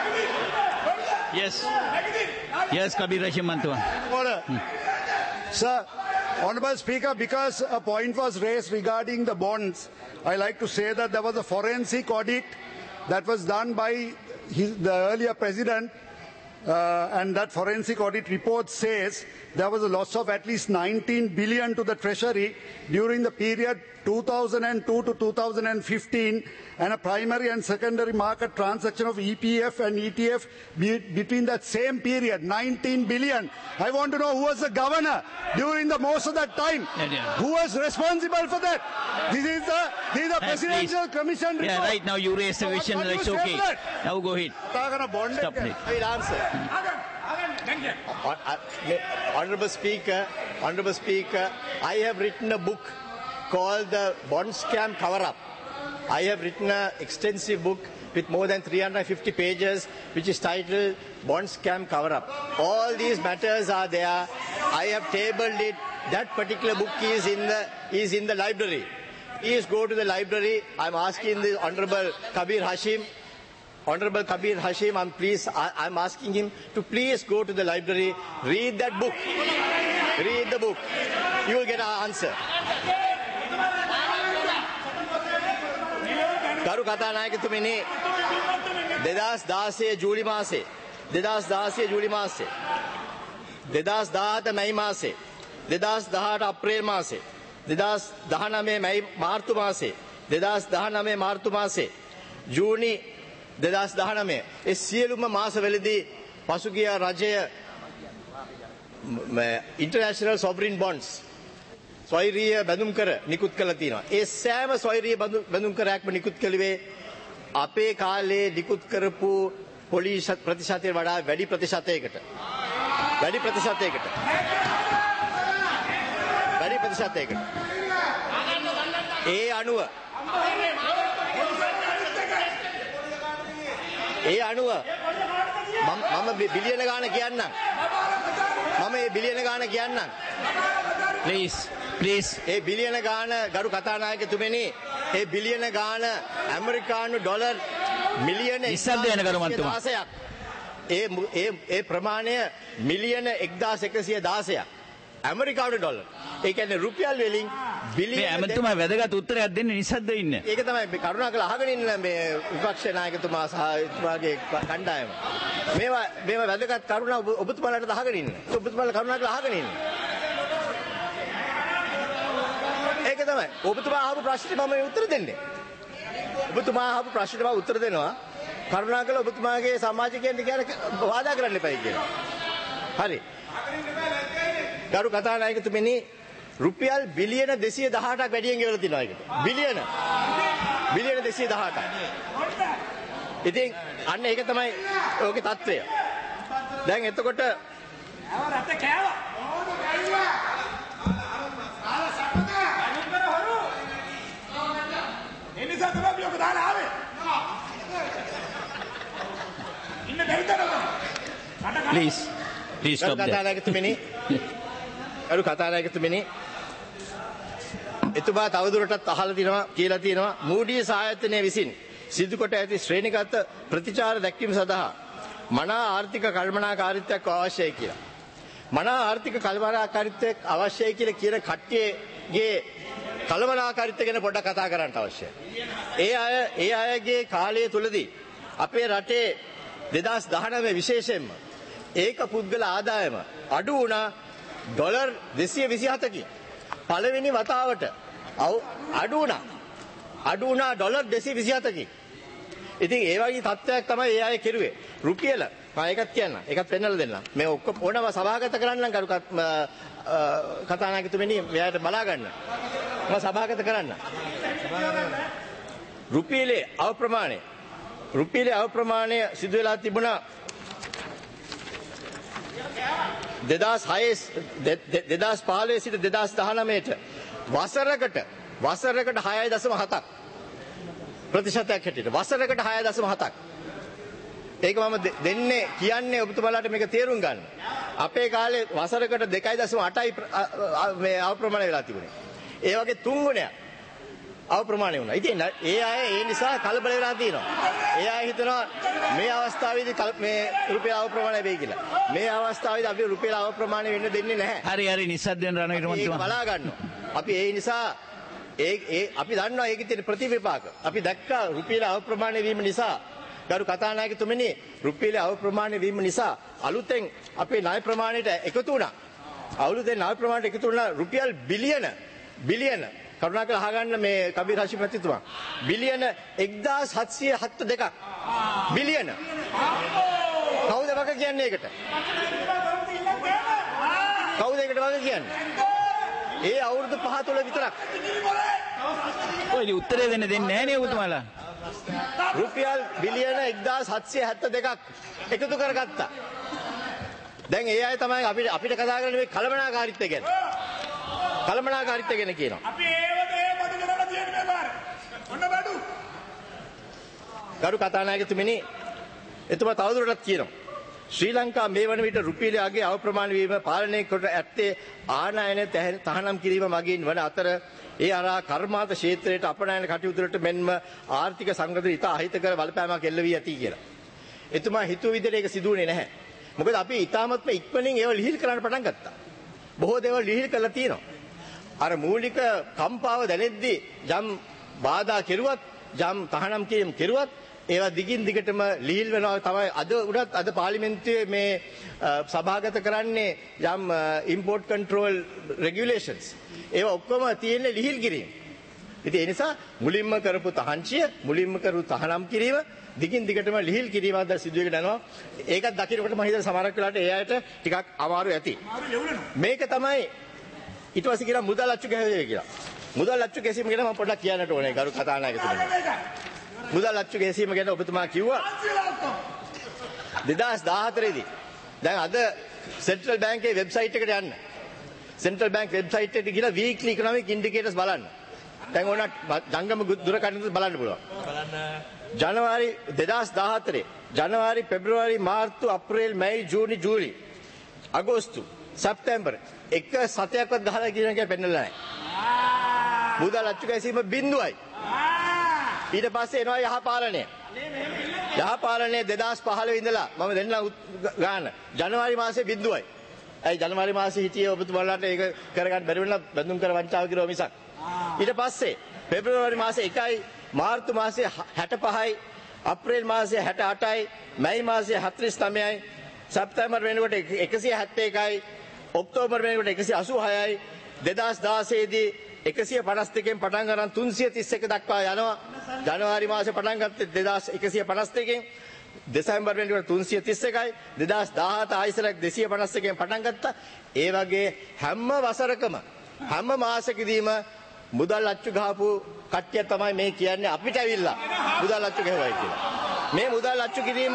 Yes. Yes, Kabir Hashim Mantua. Order. Hmm. Sir, Honorable Speaker, because a point was raised regarding the bonds, I like to say that there was a forensic audit that was done by his, the earlier president, uh, and that forensic audit report says there was a loss of at least nineteen billion to the Treasury during the period two thousand two to two thousand fifteen, and a primary and secondary market transaction of E P F and E T F be, between that same period, nineteen billion. I want to know who was the governor during the most of that time. Yeah, yeah. Who was responsible for that? This is the, this is the Yes, presidential please. commission report. Yeah, right now you raise the question, What- what that's do you say okay. for that? Now go ahead. Stop it. I will answer. අහගන්න අහගන්න දැන් කියන්න. Hon- uh, Honorable Speaker, Honorable Speaker, I have written a book called the Bond Scam Cover-Up. I have written an extensive book with more than three hundred fifty pages, which is titled Bond Scam Cover-Up. All these matters are there. I have tabled it. That particular book is in the is in the library. Please go to the library. I'm asking the Honorable Kabir Hashim. Honorable Kabir Hashim, I'm please I, I'm asking him to please go to the library, read that book. Read the book. You will get an answer. ගරු කතානායකතුමනි දෙදහස් දාසය ජූලි මාසේ දෙදහස් දාසය ජූලි මාසේ දෙදහස් දාහත මැයි මාසේ දෙදහස් දහඅට අප්‍රේල් මාසේ දෙදහස් දහනවය මැයි මාර්තු මාසේ දෙදහස් දහනවය මාර්තු මාසේ ජූනි දෙදහස් දහනවය ඒ සියලුම මාසවලදී පසුගිය රජය ඉන්ටර්නැෂනල් සොවරින් බොන්ඩ්ස් ස්වෛරීය බැඳුම් කර නිකුත් කළ තියෙනවා. ඒ සෑම ස්වෛරීය බැඳුම් කරයක්ම නිකුත් කළුවේ අපේ කාලේ නිකුත් කරපු පොලිස් ප්‍රතිශතයට වඩා වැඩි ප්‍රතිශතයකට. වැඩි ප්‍රතිශතයකට. වැඩි ප්‍රතිශතයකට. ඒ අනුව ඒ අනුව මම බිලියන ගාන කියන්නම්. මම මේ බිලියන ගාන කියන්නම්. Please, please. ඒ බිලියන ගාන ගරු කතානායකතුමනි ඒ බිලියන ගාන ඇමරිකානු ඩොලර් මිලියන නිස්සද්ද වෙන කරු මන්තුමා. දහසයක්. ඒ ඒ ඒ ප්‍රමාණය මිලියන එක්දාස් එකසිය දාසයක්. ඇමරිකානු ඩොලර්. ඒ කියන්නේ රුපියල් වලින් මේ බිලියන ඇමතුමා වැදගත් උත්තරයක් දෙන්න නිස්සද්ද ඉන්න. ඒක තමයි මේ කරුණාකරලා අහගෙන ඉන්න මේ විපක්ෂ නායකතුමා සහ එතුමාගේ කණ්ඩායම. මේවා මේවා වැදගත් කරුණා ඔබතුමාලාට අහගෙන ඉන්න. ඔබතුමාලා කරුණාකරලා අහගෙන ඉන්න. ඒක තමයි. ඔබතුමා අහපු ප්‍රශ්නෙට මම උත්තර දෙන්නේ. ඔබතුමා අහපු ප්‍රශ්නෙට මම උත්තර දෙනවා. කරුණාකරලා ඔබතුමාගේ සමාජිකයන්ට කියන වාදා කරන්න එපයි කියලා. හරි. ගරු කතානායකතුමනි රුපියල් බිලියන දෙසිය දහඅටක් වැඩියෙන් ගෙවලා තිනවා ඒකට. බිලියන. බිලියන දෙසිය දහඅටක්. ඉතින් අන්න ඒක තමයි ඔගේ තත්ත්වය. දැන් එතකොට රට කෑවා. එනිසා තමයි ඔක දාලා ආවේ. ඉන්න බැරිතරම. Please, please ගරු stop there. කතානායකතුමනි ගරු කතානායකතුමනි එතුමා තවදුරටත් අහලා තිනවා කියලා තියෙනවා මූඩීස් ආයතනය විසින් සිදු කොට ඇති ශ්‍රේණිගත ප්‍රතිචාර දැක්වීම සඳහා මනා ආර්ථික කළමනාකාරීත්වයක් අවශ්‍යයි කියලා. මනා ආර්ථික කළමනාකාරීත්වයක් අවශ්‍යයි කියලා කියන කට්ටියගේ කළමනාකාරීත්වය ගැන පොඩ්ඩක් කතා කරන්න අවශ්‍යයි. ඒ අය ඒ අයගේ කාලය තුලදී අපේ රටේ දෙදාස් දහනවය විශේෂයෙන්ම ඒක පුද්ගල ආදායම අඩු වුණා ඩොලර් දෙසිය විසිහතකින්. පළවෙනි වතාවට අඩු වුණා. අඩු වුණා ඩොලර් දෙසිය විසිහතකින්. ඉතින් ඒ වගේ තත්ත්වයක් තමයි ඒ අය කෙරුවේ. රුපියල මම ඒකත් කියන්න. ඒකත් පෙන්නලා දෙන්නම්. මේ ඔක්කොම ඕනම සභාගත කරන්නම් කරු කතානායකතුමනි මෙයාට බලා ගන්න. මම සභාගත කරන්න. රුපියලේ අවප්‍රමාණය රුපියලේ අවප්‍රමාණය සිදු වෙලා තිබුණා දෙදාස් හය දෙදාස් පහළොව සිට දෙදාස් දහනවයට වසරකට වසරකට හයයි දශම හතක් ප්‍රතිශතයක් හැටියට වසරකට හයයි දශම හතක්. ඒක මම දෙන්නේ කියන්නේ ඔබතුමාලාට මේක තේරුම් ගන්න. අපේ කාලේ වසරකට දෙකයි දශම අටයි මේ අවප්‍රමාණය වෙලා තිබුණේ. ඒ වගේ තුන් ගුණයක් අවප්‍රමාණය වුණා. ඉතින් ඒ අය ඒ නිසා කලබල වෙලා තියෙනවා. ඒ අය හිතනවා මේ අවස්ථාවේදී මේ රුපියල් අවප්‍රමාණය වෙයි කියලා. මේ අවස්ථාවේදී අපි රුපියල් අවප්‍රමාණය වෙන්න දෙන්නේ නැහැ. හරි හරි නිස්සද්දෙන් රණවීර මන්තුමා. ඒක බලා ගන්නවා. අපි ඒ නිසා ඒ ඒ අපි දන්නවා ඒකේ තියෙන ප්‍රතිවිපාක. අපි දැක්කා රුපියල් අවප්‍රමාණය වීම නිසා ගරු කතානායකතුමනි රුපියල් අවප්‍රමාණය වීම නිසා අලුතෙන් අපේ ණය ප්‍රමාණයට එකතු වුණා. අලුතෙන් ණය ප්‍රමාණයට එකතු වුණා රුපියල් බිලියන බිලියන කරුණාකර අහගන්න මේ කබීර් හෂිම් මැතිතුමා බිලියන එක්දාස් හත්සිය හත්සිය දෙකක් බිලියන කවුද වග කියන්නේ ඒකට? කවුද ඒකට වග කියන්නේ? ඒ අවුරුදු පහ තුළ විතරක්. ඔය උත්තරේ දෙන්න දෙන්නේ නැහැ නේ ඔබතුමාලා. රුපියල් බිලියන එක්දාස් හත්සිය හැත්තෑ දෙකක් එකතු කරගත්තා. දැන් ඒ අය තමයි අපිට අපිට කතා කරන්නේ මේ කළමනාකාරීත්වය ගැන. කළමනාකාරීත්වය ගැන කියනවා. අපි ඒවද ඒ බඩු කරලා තියෙන්නේ මේ පාර. ඔන්න බඩු. ගරු කතානායකතුමනි එතුමා තවදුරටත් කියනවා ශ්‍රී ලංකා මේ වන විට රුපියලේ අගේ අවප්‍රමාණ වීම පාලනය කොට ඇත්තේ ආනයන තහනම් කිරීම මගින් වන අතර ඒ අරා කර්මාන්ත ක්ෂේත්‍රයට අපනයන කටයුතු වලට මෙන්ම ආර්ථික සංගතන ඉතා අහිතකර බලපෑමක් එල්ල වී ඇති කියලා. එතුමා හිතුව විදිහට ඒක සිදු වුණේ නැහැ. මොකද අපි ඉතාමත්ම ඉක්මනින් ඒව ලිහිල් කරන්න පටන් ගත්තා. බොහෝ දේවල් ලිහිල් කරලා තියෙනවා. අර මූලික කම්පාව දැනෙද්දී යම් බාධා කෙරුවත් යම් තහනම් කිරීම කෙරුවත් ඒවා දිගින් දිගටම ලිහිල් වෙනවා තමයි අද උනත් අද පාර්ලිමේන්තුවේ මේ සභාගත කරන්නේ යම් ඉම්පෝර්ට් කන්ට්‍රෝල් රෙගියුලේෂන්ස් ඒවා ඔක්කොම තියෙන්නේ ලිහිල් කිරීම. ඉතින් ඒ නිසා මුලින්ම කරපු තහංචිය මුලින්ම කරපු තහනම් කිරීම දිගින් දිගටම ලිහිල් කිරීම අද සිදු වෙගෙන යනවා. ඒකත් දකින්නකොට මම හිතන සමහරක් වෙලාවට ඒ අයට ටිකක් අමාරු ඇති. මේක තමයි ඊට පස්සේ කියන මුදල් අච්චු ගැහුවේ කියලා. මුදල් අච්චු ගැසීම ගැන මම පොඩ්ඩක් කියන්නට ඕනේ ගරු කතානායකතුමනි. මුදල් අච්චු ගැසීම ගැන ඔබතුමා කිව්වා දෙදාස් දාහතරේ දී. දැන් අද සෙන්ට්‍රල් බැංකුවේ වෙබ්සයිට් එකට යන්න. සෙන්ට්‍රල් බැංක් වෙබ්සයිට් එකට ගිහලා වීක්ලි ඉකොනොමික් ඉන්ඩිකේටර්ස් බලන්න. දැන් ඕන ජංගම දුරකථනත් බලන්න පුළුවන්. ජනවාරි දෙදාස් දාහතරේ ජනවාරි පෙබ්‍රවාරි මාර්තු අප්‍රේල් මැයි ජූනි ජූලි අගෝස්තු සැප්තැම්බර් එක සතයක්වත් ගහලා කියන එක පෙන්නලා නැහැ. මුදල් අච්චු ගැසීම බිඳුවයි. ඊට පස්සේ එනවා යහපාලනය. යහපාලනය දෙදාස් පහළොව ඉඳලා මම දෙන්නම් ගාන ජනවාරි මාසේ බිඳුවයි. ඇයි ජනවාරි මාසේ හිටියේ ඔබතුමාලාට ඒක කරගන්න බැරි වෙලා බඳුන් කර වංචාව කිරුවා මිසක්. ඊට පස්සේ පෙබ්‍රවාරි මාසේ එකයි මාර්තු මාසේ හැට පහයි අප්‍රේල් මාසේ හැට අටයි මැයි මාසේ හතළිස් නවයයි සැප්තැම්බර් වෙනකොට එකසිය හැත්තෑ එකයි ඔක්තෝබර් වෙනකොට එකසිය අසූ හයයි දෙදාස් දාසය දී එකසිය පනස් දෙකෙන් පටන් ගන්න තුන්සිය තිස් එක දක්වා යනවා. ජනවාරි මාසේ පටන් ගත්තේ දෙදාස් එකසිය පනස් දෙකෙන් දෙසැම්බර් වෙනකොට තුන්සිය තිස් එකයි දෙදාස් දාහත ආයිසරක් දෙසිය පනස් එකෙන් පටන් ගත්තා. ඒ වගේ හැම වසරකම හැම මාසෙකදීම මුදල් අච්චු ගහපු කට්ටිය තමයි මේ කියන්නේ අපිට ඇවිල්ලා මුදල් අච්චු ගහවයි කියලා. මේ මුදල් අච්චු කිරීම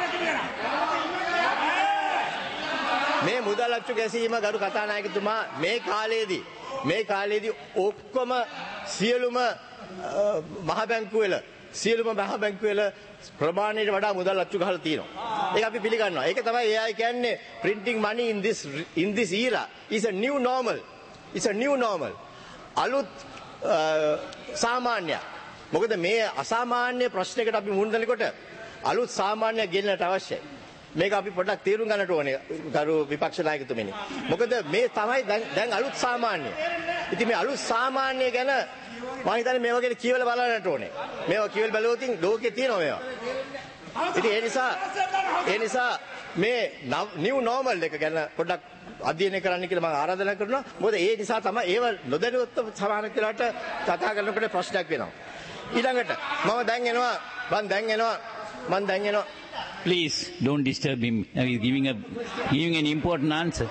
මේ මුදල් අච්චු ගැසීම ගරු කතානායකතුමා මේ කාලයේදී මේ කාලයේදී ඔක්කොම සියලුම මහ බැංකු වල සියලුම මහ බැංකු වල ප්‍රමාණයට වඩා මුදල් අච්චු ගහලා තියෙනවා. ඒක අපි පිළිගන්නවා. ඒක තමයි ඒ අය කියන්නේ printing money in this in this era is a new normal. It's a new normal. අලුත් සාමාන්‍යයක්. මොකද මේ අසාමාන්‍ය ප්‍රශ්නයකට අපි මුහුණ දෙනකොට අලුත් සාමාන්‍යයක් ගෙන්නට අවශ්‍යයි. මේක අපි පොඩ්ඩක් තේරුම් ගන්නට ඕනේ ගරු විපක්ෂ නායකතුමනි. මොකද මේ තමයි දැන් දැන් අලුත් සාමාන්‍ය. ඉතින් මේ අලුත් සාමාන්‍ය ගැන මම හිතන්නේ මේවා ගැන කියවලා බලන්නට ඕනේ. මේවා කියවලා බලුවොත් ලෝකේ තියෙනවා මේවා. ඉතින් ඒ නිසා ඒ නිසා මේ නිව් නෝමල් එක ගැන පොඩ්ඩක් අධ්‍යයනය කරන්න කියලා මම ආරාධනා කරනවා. මොකද ඒ නිසා තමයි ඒව නොදැනුවත්ව සමාන කියලාට කතා කරනකොට ප්‍රශ්නයක් වෙනවා. ඊළඟට මම දැන් එනවා මම දැන් එනවා මම දැන් එනවා Please don't disturb him. He's giving a giving an important answer.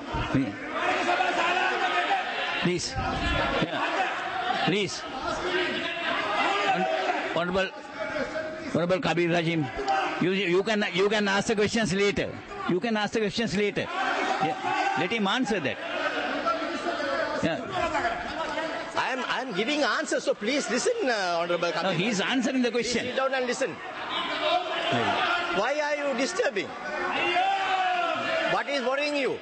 Please. Yeah. Please. Honorable Honorable Kabir Rajim, you you can you can ask the questions later. You can ask the questions later. Yeah. Let him answer that. Yeah. I am I am giving answers, so please listen, uh, Honorable Kabir. No, he's answering the question. Please sit down and listen. Why are you disturbing? What is worrying you?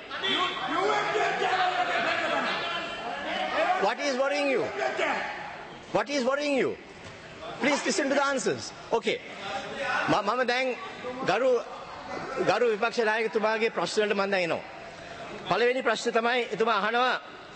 What is worrying you? What is worrying you? Please listen to the answers. Okay. මම දැන් ගරු ගරු විපක්ෂ නායකතුමාගේ ප්‍රශ්නවලට මම දැන් එනවා. පළවෙනි ප්‍රශ්නේ තමයි එතුමා අහනවා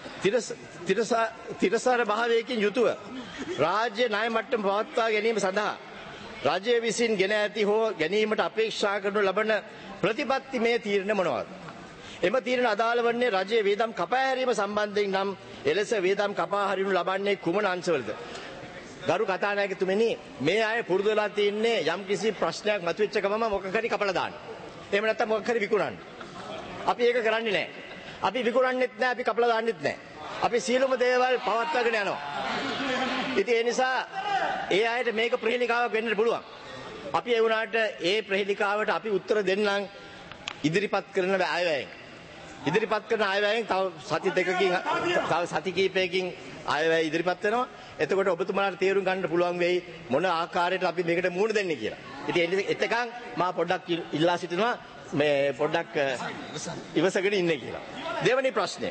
තිරසාර භාවයකින් යුතුව රාජ්‍ය ණය මට්ටම පවත්වා ගැනීම සඳහා රාජ්‍ය විසින් ගෙන ඇති හෝ ගැනීමට අපේක්ෂා කරනු ලබන ප්‍රතිපත්ති මේ තීරණ මොනවාද? එම තීරණ අදාළ වන්නේ රජයේ වේදම් කපා හැරීම සම්බන්ධයෙන් නම් එලෙස වේදම් කපා හරිනු ලබන්නේ කුමන අංශවලද? ගරු කතානායකතුමනි, මේ අය පුරුදු වෙලා තින්නේ යම් කිසි ප්‍රශ්නයක් මතුවෙච්ච ගමම මොකක් හරි කපලා දාන්න. එහෙම නැත්නම් මොකක් හරි විකුණන්න. අපි ඒක කරන්නේ නැහැ. අපි විකුණන්නෙත් නැහැ, අපි කපලා දාන්නෙත් නැහැ. අපි සියලුම දේවල් පවත්වාගෙන යනවා. ඉතින් ඒ නිසා ඒ අයට මේක ප්‍රහේලිකාවක් වෙන්නත් පුළුවන්. අපි ඒ වුණාට ඒ ප්‍රහේලිකාවට අපි උත්තර දෙන්නම් ඉදිරිපත් කරන අයවැයෙන්. ඉදිරිපත් කරන අයවැයෙන් තව සති දෙකකින් තව සති කිහිපයකින් අයවැය ඉදිරිපත් වෙනවා. එතකොට ඔබතුමාලාට තේරුම් ගන්න පුළුවන් වෙයි මොන ආකාරයට අපි මේකට මුහුණ දෙන්නේ කියලා. ඉතින් එතකන් මම පොඩ්ඩක් ඉල්ලා සිටිනවා මේ පොඩ්ඩක් ඉවසගෙන ඉන්න කියලා. දෙවෙනි ප්‍රශ්නය.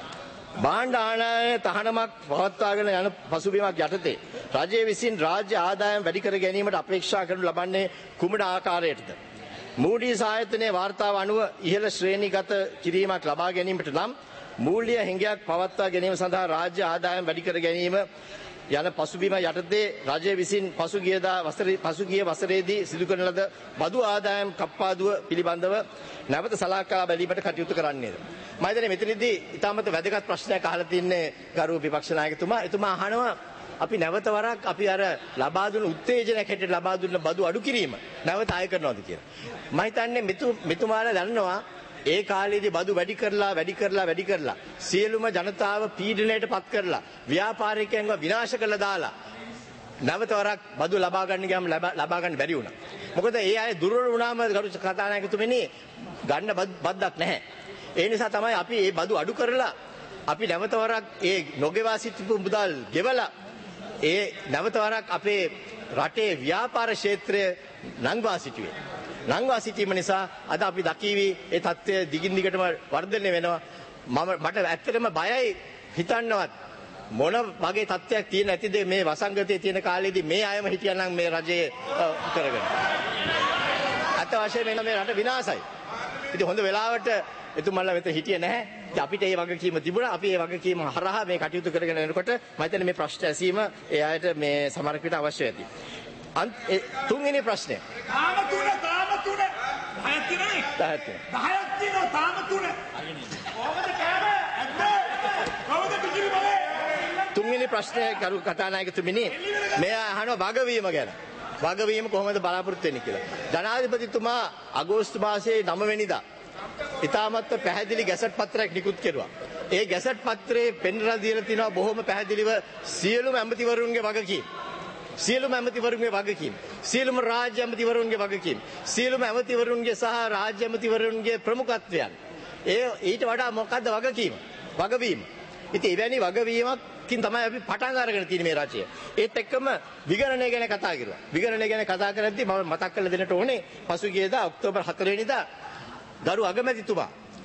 භාණ්ඩ ආනයන තහනමක් පවත්වාගෙන යන පසුබිමක් යටතේ රජය විසින් රාජ්‍ය ආදායම් වැඩි කර ගැනීමට අපේක්ෂා කරනු ලබන්නේ කුමන ආකාරයටද? මූඩීස් ආයතනයේ වාර්තාව අනුව ඉහළ ශ්‍රේණිගත කිරීමක් ලබා ගැනීමට නම් මූල්‍ය හැඟයක් පවත්වා ගැනීම සඳහා රාජ්‍ය ආදායම් වැඩි කර ගැනීම යන පසුබිම යටතේ රජය විසින් පසුගියදා වසරේ පසුගිය වසරේදී සිදු කරන ලද බදු ආදායම් කප්පාදුව පිළිබඳව නැවත සලකා බැලීමට කටයුතු කරන්නේද? මම හිතන්නේ මෙතනදී ඉතාමත් වැදගත් ප්‍රශ්නයක් අහලා තින්නේ ගරු විපක්ෂ නායකතුමා. එතුමා අහනවා අපි නැවත වරක් අපි අර ලබා දුන්න උත්තේජනයක් හැටියට ලබා දුන්න බදු අඩු කිරීම නැවත ආය කරනවද කියලා. මම හිතන්නේ මෙතුමාලා දන්නවා ඒ කාලේදී බදු වැඩි කරලා වැඩි කරලා වැඩි කරලා සියලුම ජනතාව පීඩනයට පත් කරලා ව්‍යාපාරිකයන්ව විනාශ කරලා දාලා නැවත වරක් බදු ලබා ගන්න ගියාම ලබා ගන්න බැරි වුණා. මොකද ඒ අය දුර්වල වුණාම ගරු කතානායකතුමනි ගන්න බද්දක් නැහැ. ඒ නිසා තමයි අපි මේ බදු අඩු කරලා අපි නැවත වරක් ඒ නොගෙවා සිටිපු මුදල් ගෙවලා ඒ නැවත වරක් අපේ රටේ ව්‍යාපාර ක්ෂේත්‍රය නංවා සිටුවේ. නංවා සිටීම නිසා අද අපි දකීවි ඒ තත්ත්වය දිගින් දිගටම වර්ධනය වෙනවා. මම මට ඇත්තටම බයයි හිතන්නවත් මොන වගේ තත්ත්වයක් තියෙන ඇතිද මේ වසංගතයේ තියෙන කාලෙදී මේ අයම හිටියනම් මේ රජයේ කරගෙන. අත වශයෙන් වෙන මේ රට විනාශයි. ඉතින් හොඳ වෙලාවට එතුමන්ලා මෙතන හිටියේ නැහැ. ඉතින් අපිට ඒ වගකීම තිබුණා. අපි ඒ වගකීම හරහා මේ කටයුතු කරගෙන යනකොට මම හිතන්නේ මේ ප්‍රශ්න ඇසීම ඒ අයට මේ සමහර විට අවශ්‍ය ඇති. තුන්වෙනි ප්‍රශ්නය. තාම තුන තාම තුන දහයක් තියෙනනේ. දහයක් තියෙනවා. දහයක් තියෙනවා තාම තුන. කොහොමද කෑම? ඇත්ත. කොහොමද පිටිවි බලේ? තුන්වෙනි ප්‍රශ්නය කරු කතානායකතුමිනි මේ අහනවා වගවීම ගැන. වගවීම කොහොමද බලාපොරොත්තු වෙන්නේ කියලා. ජනාධිපතිතුමා අගෝස්තු මාසයේ නව වෙනිදා ඉතාමත් පැහැදිලි ගැසට් පත්‍රයක් නිකුත් කෙරුවා. ඒ ගැසට් පත්‍රයේ පෙන්වලා දීලා තිනවා බොහොම පැහැදිලිව සියලුම ඇමතිවරුන්ගේ වගකීම්. සියලුම ඇමතිවරුන්ගේ වගකීම්. සියලුම රාජ්‍ය ඇමතිවරුන්ගේ වගකීම්. සියලුම ඇමතිවරුන්ගේ සහ රාජ්‍ය ඇමතිවරුන්ගේ ප්‍රමුඛත්වයන්. ඒ ඊට වඩා මොකද්ද වගකීම? වගවීම. ඉතින් එවැනි වගවීමකින් තමයි අපි පටන් අරගෙන තියෙන්නේ මේ රාජ්‍යය. ඒත් එක්කම විගණනය ගැන කතා කරුවා. විගණනය ගැන කතා කරද්දී මම මතක් කරලා දෙන්නට ඕනේ පසුගියදා ඔක්තෝබර් හතර වෙනිදා ගරු අගමැතිතුමා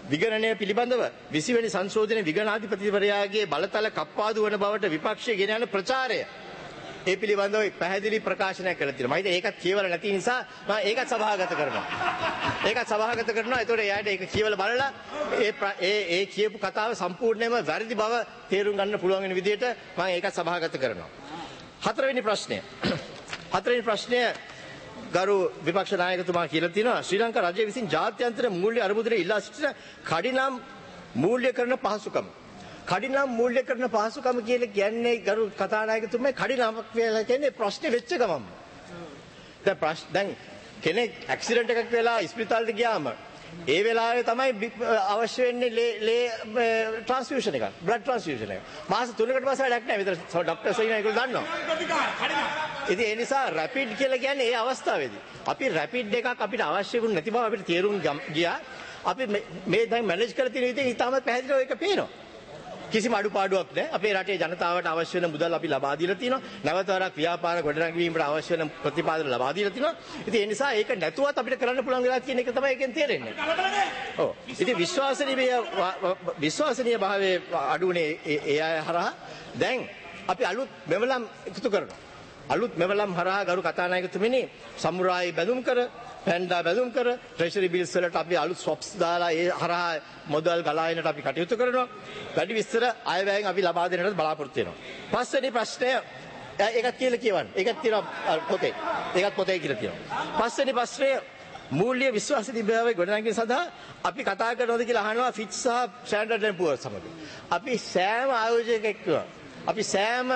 විගණනය පිළිබඳව විසි වෙනි සංශෝධනයේ විගණාධිපතිවරයාගේ බලතල කප්පාදු වන බවට විපක්ෂය ගෙන යන ප්‍රචාරය ඒ පිළිබඳව පැහැදිලි ප්‍රකාශනයක් කළා තියෙනවා. මම ඒකත් කියවලා නැති නිසා මම ඒකත් සභාගත කරනවා. ඒකත් සභාගත කරනවා. ඒතකොට එයාට ඒක කියවලා බලලා ඒ ඒ ඒ කියපු කතාව සම්පූර්ණයෙන්ම වැරදි බව තේරුම් ගන්න පුළුවන් වෙන විදිහට මම ඒකත් සභාගත කරනවා. හතරවෙනි ප්‍රශ්නය. හතරවෙනි ප්‍රශ්නය ගරු විපක්ෂ නායකතුමා කියලා තියෙනවා ශ්‍රී ලංකා රජය විසින් ජාත්‍යන්තර මූල්‍ය අරමුදලේ ඉල්ලා සිටින කඩිනම් මූල්‍ය කරන පහසුකම් කඩිනම් මූල්‍ය කරන පහසුකම කියලා කියන්නේ ගරු කතානායකතුමා කඩිනමක් කියලා කියන්නේ ප්‍රශ්නේ වෙච්ච ගමන් දැන් ප්‍රශ්න දැන් කෙනෙක් ඇක්සිඩන්ට් එකක් වෙලා ස්පිරිතාලෙට ගියාම ඒ වෙලාවේ තමයි අවශ්‍ය වෙන්නේ ලේ ට්‍රාන්ස්ෆියුෂන් එකක් බ්ලඩ් ට්‍රාන්ස්ෆියුෂන් එකක් මාස තුනකට පස්සේ වැඩක් නැහැ විතර ડોක්ටර්ස් ඉන්නවා ඒගොල්ලෝ දන්නවා ඉතින් ඒ නිසා රැපිඩ් කියලා කියන්නේ ඒ අවස්ථාවේදී අපි රැපිඩ් එකක් අපිට අවශ්‍ය වුණ නැති බව අපිට තේරුම් ගියා අපි මේ දැන් මැනේජ් කරලා තියෙන විදිහ ඉතාමත් පැහැදිලිව ඒක පේනවා කිසිම අඩුපාඩුවක් නැහැ අපේ රටේ ජනතාවට අවශ්‍ය වෙන මුදල් අපි ලබා දීලා තියෙනවා නැවත වරක් ව්‍යාපාර ගොඩනැගීමට අවශ්‍ය වෙන ප්‍රතිපාදන ලබා දීලා තියෙනවා ඉතින් ඒ නිසා ඒක නැතුවත් අපිට කරන්න පුළුවන් වෙලා කියන එක තමයි එකෙන් තේරෙන්නේ ඔව් ඉතින් විශ්වාසනීය විශ්වාසනීය භාවයේ අඩුනේ ඒ අය හරහා දැන් අපි අලුත් මෙවලම් එකතු කරනවා අලුත් මෙවලම් හරහා ගරු කතානායකතුමනි සමුරායි බැඳුම් කර පැන්ඩා බැඳුම් කර ට්‍රෙෂරි බිල්ස් වලට අපි අලුත් ස්වොප්ස් දාලා ඒ හරහා මුදල් ගලායනට අපි කටයුතු කරනවා වැඩි විස්තර අයවැයෙන් අපි ලබා දෙන්නට බලාපොරොත්තු වෙනවා පස්වෙනි ප්‍රශ්නය ඒකත් කියලා කියවන්න ඒකත් තියෙනවා පොතේ ඒකත් පොතේ කියලා තියෙනවා පස්වෙනි ප්‍රශ්නය මූල්‍ය විශ්වාසනීයභාවය ගොඩනැගීම සඳහා අපි කතා කරනවද කියලා අහනවා ෆිච් සහ ස්ටෑන්ඩඩ් ඇන්ඩ් පුවර් සමග අපි සෑම ආයෝජකයෙක්ම අපි සෑම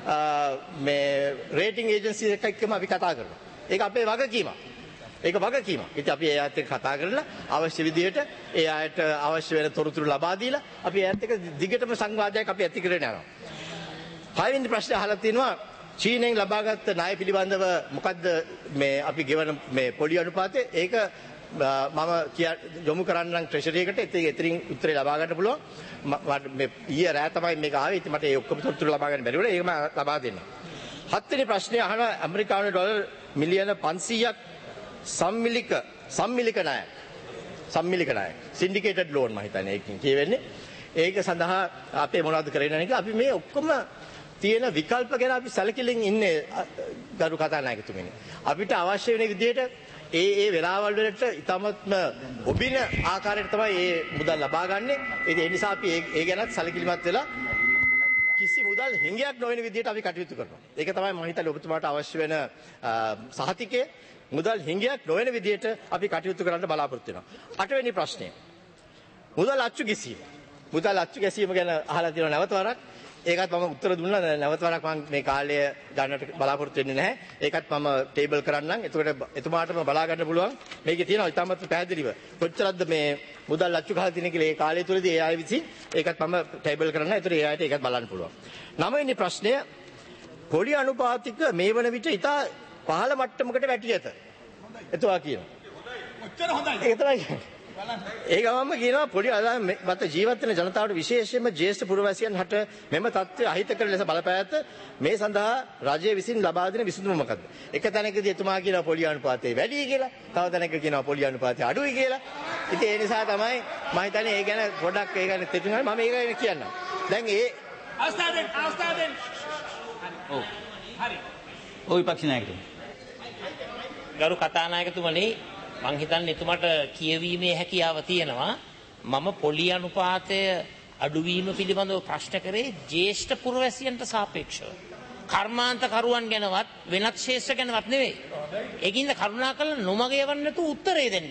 මේ රේටිං ඒජන්සි එකක් එක්කම අපි කතා කරනවා ඒක අපේ වගකීමක් ඒක වගකීමක්. ඉතින් අපි ඒ අයත් එක්ක කතා කරලා අවශ්‍ය විදිහට ඒ අයට අවශ්‍ය වෙන තොරතුරු ලබා දීලා අපි ඒත් එක්ක දිගටම සංවාදයක් අපි ඇති කරගෙන යනවා. හයවෙනි ප්‍රශ්නේ අහලා තිනවා චීනෙන් ලබාගත් ණය පිළිබඳව මොකද්ද මේ අපි ගෙවන මේ පොලි අනුපාතය ඒක මම යොමු කරන්නම් ට්‍රෙෂරි එකට ඉතින් එතනින් උත්තරේ ලබා ගන්න පුළුවන්. මේ ඊයේ රෑ තමයි මේක ආවේ. ඉතින් මට ඒ ඔක්කොම තොරතුරු ලබා ගන්න බැරි වුණා. ඒක මම ලබා දෙන්නම්. හත්වෙනි ප්‍රශ්නේ අහන ඇමරිකානු ඩොලර් මිලියන පන්සීයක් සම්මිලික සම්මිලික ණය සම්මිලික ණය සින්ඩිකේටඩ් ලෝන් මම හිතන්නේ ඒකෙන් කියවෙන්නේ ඒක සඳහා අපේ මොනවද කරගෙන යන්නේ අපි මේ ඔක්කොම තියෙන විකල්ප ගැන අපි සැලකිලින් ඉන්නේ ගරු කතානායකතුමනි අපිට අවශ්‍ය වෙන විදිහට ඒ ඒ වෙලාවල් වලට ඉතාමත්ම ඔබින ආකාරයට තමයි මේ මුදල් ලබා ගන්නෙ ඒ නිසා අපි ඒ ගැනත් සැලකිලිමත් වෙලා කිසි මුදල් හිඟයක් නොවන විදිහට අපි කටයුතු කරනවා ඒක තමයි මම හිතන්නේ ඔබතුමාට අවශ්‍ය වෙන සහතිකය මුදල් හිඟයක් නොවන විදිහට අපි කටයුතු කරන්න බලාපොරොත්තු වෙනවා. අටවෙනි ප්‍රශ්නය. මුදල් අච්චු ගැසීම. මුදල් අච්චු ගැසීම ගැන අහලා තියෙනවා නැවත වරක්. ඒකත් මම උත්තර දුන්නා නැවත වරක් මම මේ කාලය ගන්නට බලාපොරොත්තු වෙන්නේ නැහැ. ඒකත් මම ටේබල් කරන්නම්. එතකොට එතුමාටම බලා ගන්න පුළුවන්. මේකේ තියෙනවා ඉතාමත් පැහැදිලිව. කොච්චරද මේ මුදල් අච්චු ගහලා තියෙන කියලා ඒ කාලය තුලදී ඒ අය විසින් ඒකත් මම ටේබල් කරන්න. ඒතර ඒ අයට ඒකත් බලන්න පුළුවන්. නවවෙනි ප්‍රශ්නය පොලි අනුපාතික මේ වන විට ඉතා පහළ මට්ටමකට වැටි ඇත. එතුමා කියනවා. ඔච්චර හොඳයි. ඒක තමයි. ඒ ගමන්ම කියනවා පොඩි ආදායම් මත ජීවත් වෙන ජනතාවට විශේෂයෙන්ම ජ්‍යෙෂ්ඨ පුරවැසියන් හට මෙම තත්ත්වය අහිතකර ලෙස බලපෑ ඇත. මේ සඳහා රජය විසින් ලබා දෙන විසඳුම මොකක්ද? එක තැනකදී එතුමා කියනවා පොලි අනුපාතය වැඩි කියලා. තව තැනක කියනවා පොලි අනුපාතය අඩුයි කියලා. ඉතින් ඒ නිසා තමයි මම හිතන්නේ ඒ ගැන පොඩ්ඩක් ඒ ගැන තේරුම් ගන්න මම ඒක ගැන කියන්නම්. දැන් ඒ අවස්ථාවෙන් අවස්ථාවෙන් ඔව්. හරි. ඔව් විපක්ෂ නායකතුමා ගරු කතානායකතුමනි මං හිතන්නේ එතුමාට කියවීමේ හැකියාව තියෙනවා මම පොලි අනුපාතය අඩුවීම පිළිබඳව ප්‍රශ්න කරේ ජ්‍යෙෂ්ඨ පුරවැසියන්ට සාපේක්ෂව කර්මාන්ත කරුවන් ගැනවත් වෙනත් ශේෂ්ත්‍ර ගැනවත් නෙවෙයි ඒකින්ද කරුණාකරලා නොමග යවන්න නැතුව උත්තරේ දෙන්න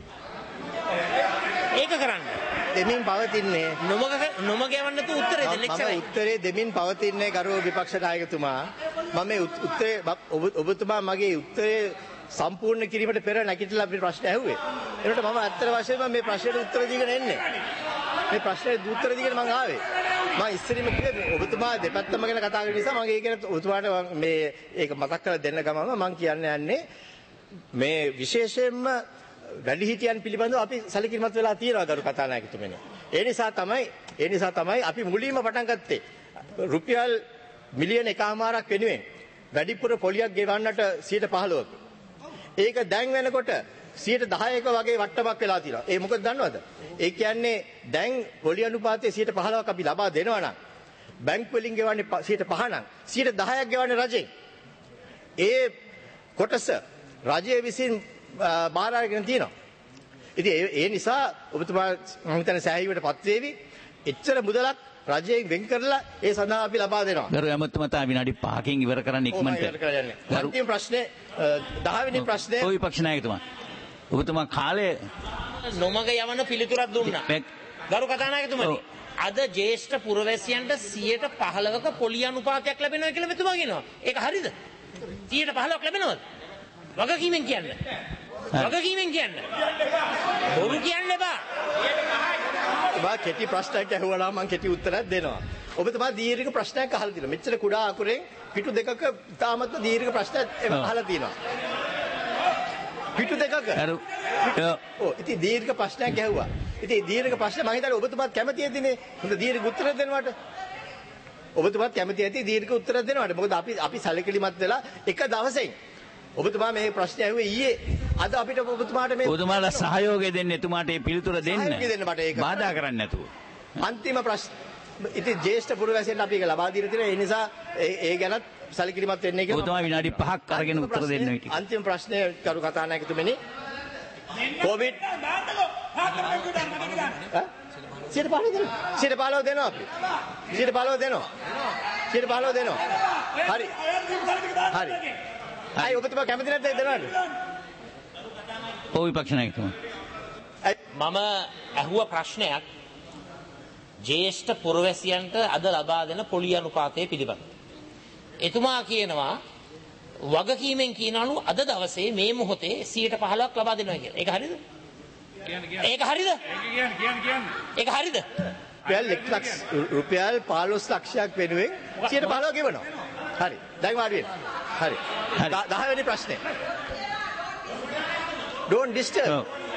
ඒක කරන්න දෙමින් පවතින්නේ නොමග නොමග යවන්න නැතුව උත්තරේ දෙන්න මම උත්තරේ දෙමින් පවතින්නේ ගරු විපක්ෂ නායකතුමා මම මේ උත්තරේ ඔබතුමා මගේ උත්තරේ සම්පූර්ණ කිරීමට පෙර නැගිටලා අපිට ප්‍රශ්න ඇහුවේ. ඒකට මම අත්තර වශයෙන්ම මේ ප්‍රශ්නෙට උත්තර දීගෙන එන්නේ. මේ ප්‍රශ්නෙට උත්තර දීගෙන මම ආවේ. මම ඉස්සෙල්ලාම කිව්වේ ඔබතුමා දෙපැත්තම ගැන කතා කරන නිසා මම ඒක ගැන ඔබතුමාට මේ ඒක මතක් කරලා දෙන්න ගමම මම කියන්න යන්නේ මේ විශේෂයෙන්ම වැඩිහිටියන් පිළිබඳව අපි සැලකිලිමත් වෙලා තියෙනවා ගරු කතානායකතුමනි. ඒ නිසා තමයි ඒ නිසා තමයි අපි මුලින්ම පටන් ගත්තේ. රුපියල් මිලියන එකමාරක් වෙනුවෙන් වැඩිපුර පොලියක් ගෙවන්නට සියයට පහළොවක. ඒක දැන් වෙනකොට සියයට දහයක වගේ වට්ටමක් වෙලා තියෙනවා. ඒ මොකද දන්නවද? ඒ කියන්නේ දැන් පොලි අනුපාතයේ සියයට පහළොවක් අපි ලබා දෙනවා නම් බැංකු වලින් ගෙවන්නේ සියයට පහ නම් සියයට දහයක් ගෙවන්නේ රජෙන්. ඒ කොටස රජය විසින් බාර අරගෙන තියෙනවා. ඉතින් ඒ නිසා ඔබතුමා මම හිතන්නේ සෑහීමට පත් වේවි. එච්චර මුදලක් රජයෙන් වෙන් කරලා ඒ සඳහා අපි ලබා දෙනවා. ගරු ඇමතුමා විනාඩි පහකින් ඉවර කරන්න ඉක්මනට. අන්තිම ප්‍රශ්නේ දහ වෙනි ප්‍රශ්නේ ඔය විපක්ෂ නායකතුමා. ඔබතුමා කාලේ නොමග යවන පිළිතුරක් දුන්නා. ගරු කතානායකතුමනි අද ජේෂ්ඨ පුරවැසියන්ට සියයට පහළොවක පොලි අනුපාතයක් ලැබෙනවා කියලා මෙතුමා කියනවා. ඒක හරිද? සියයට පහළොවක් ලැබෙනවද? වගකීමෙන් කියන්න. වගකීමෙන් කියන්න. බොරු කියන්න එපා. ඔබ කෙටි ප්‍රශ්නයක් අහුවලා මම කෙටි උත්තරයක් දෙනවා. ඔබතුමා දීර්ඝ ප්‍රශ්නයක් අහලා තියෙනවා. මෙච්චර කුඩා අකුරෙන් පිටු දෙකක තාමත්ම දීර්ඝ ප්‍රශ්නයක් අහලා තියෙනවා. පිටු දෙකක. ඔව් ඉතින් දීර්ඝ ප්‍රශ්නයක් ඇහුවා. ඉතින් දීර්ඝ ප්‍රශ්න මම හිතන්නේ ඔබතුමාත් කැමති ඇතිනේ. හොඳ දීර්ඝ උත්තර දෙනවට. ඔබතුමාත් කැමති ඇති දීර්ඝ උත්තර දෙනවට. මොකද අපි අපි සැලකිලිමත් වෙලා එක දවසෙන් ඔබතුමා මේ ප්‍රශ්නේ ඇහුවේ ඊයේ. අද අපිට ඔබතුමාට මේ ඔබතුමාලා සහයෝගය දෙන්න එතුමාට මේ පිළිතුර දෙන්න. සහයෝගය දෙන්න මට ඒක. බාධා කරන්නේ නැතුව. අන්තිම ප්‍රශ්න ඉතින් ජේෂ්ඨ පුරවැසියන්ට අපි ඒක ලබා දීලා තියෙනවා. ඒ නිසා ඒ ගැනත් සැලකිලිමත් වෙන්න කියලා. ඔබතුමා විනාඩි පහක් අරගෙන උත්තර දෙන්න ඉතින්. අන්තිම ප්‍රශ්නේ කරු කතානායකතුමනි. කොවිඩ් සියයට පහළොව දෙනවා. සියයට පහළොව දෙනවා අපි. සියයට පහළොව දෙනවා. සියයට පහළොව දෙනවා. හරි. හරි. අය ඔබතුමා කැමති නැද්ද දෙනවද? ඔව් විපක්ෂ නායකතුමා. මම අහුව ප්‍රශ්නයක් ජේෂ්ඨ පුරවැසියන්ට අද ලබා දෙන පොලි අනුපාතය පිළිබඳ. එතුමා කියනවා වගකීමෙන් කියනලු අද දවසේ මේ මොහොතේ සියයට පහළොවක් ලබා දෙනවා කියලා. ඒක හරිද? ඒක හරිද? ඒක හරිද? රුපියල් පහළොස් ලක්ෂයක් වෙනුවෙන් සියයට පහළොව ගෙවනවා. හරි. දැන් වාඩි වෙන්න. හරි. දහ වෙනි ප්‍රශ්නේ. Don't disturb.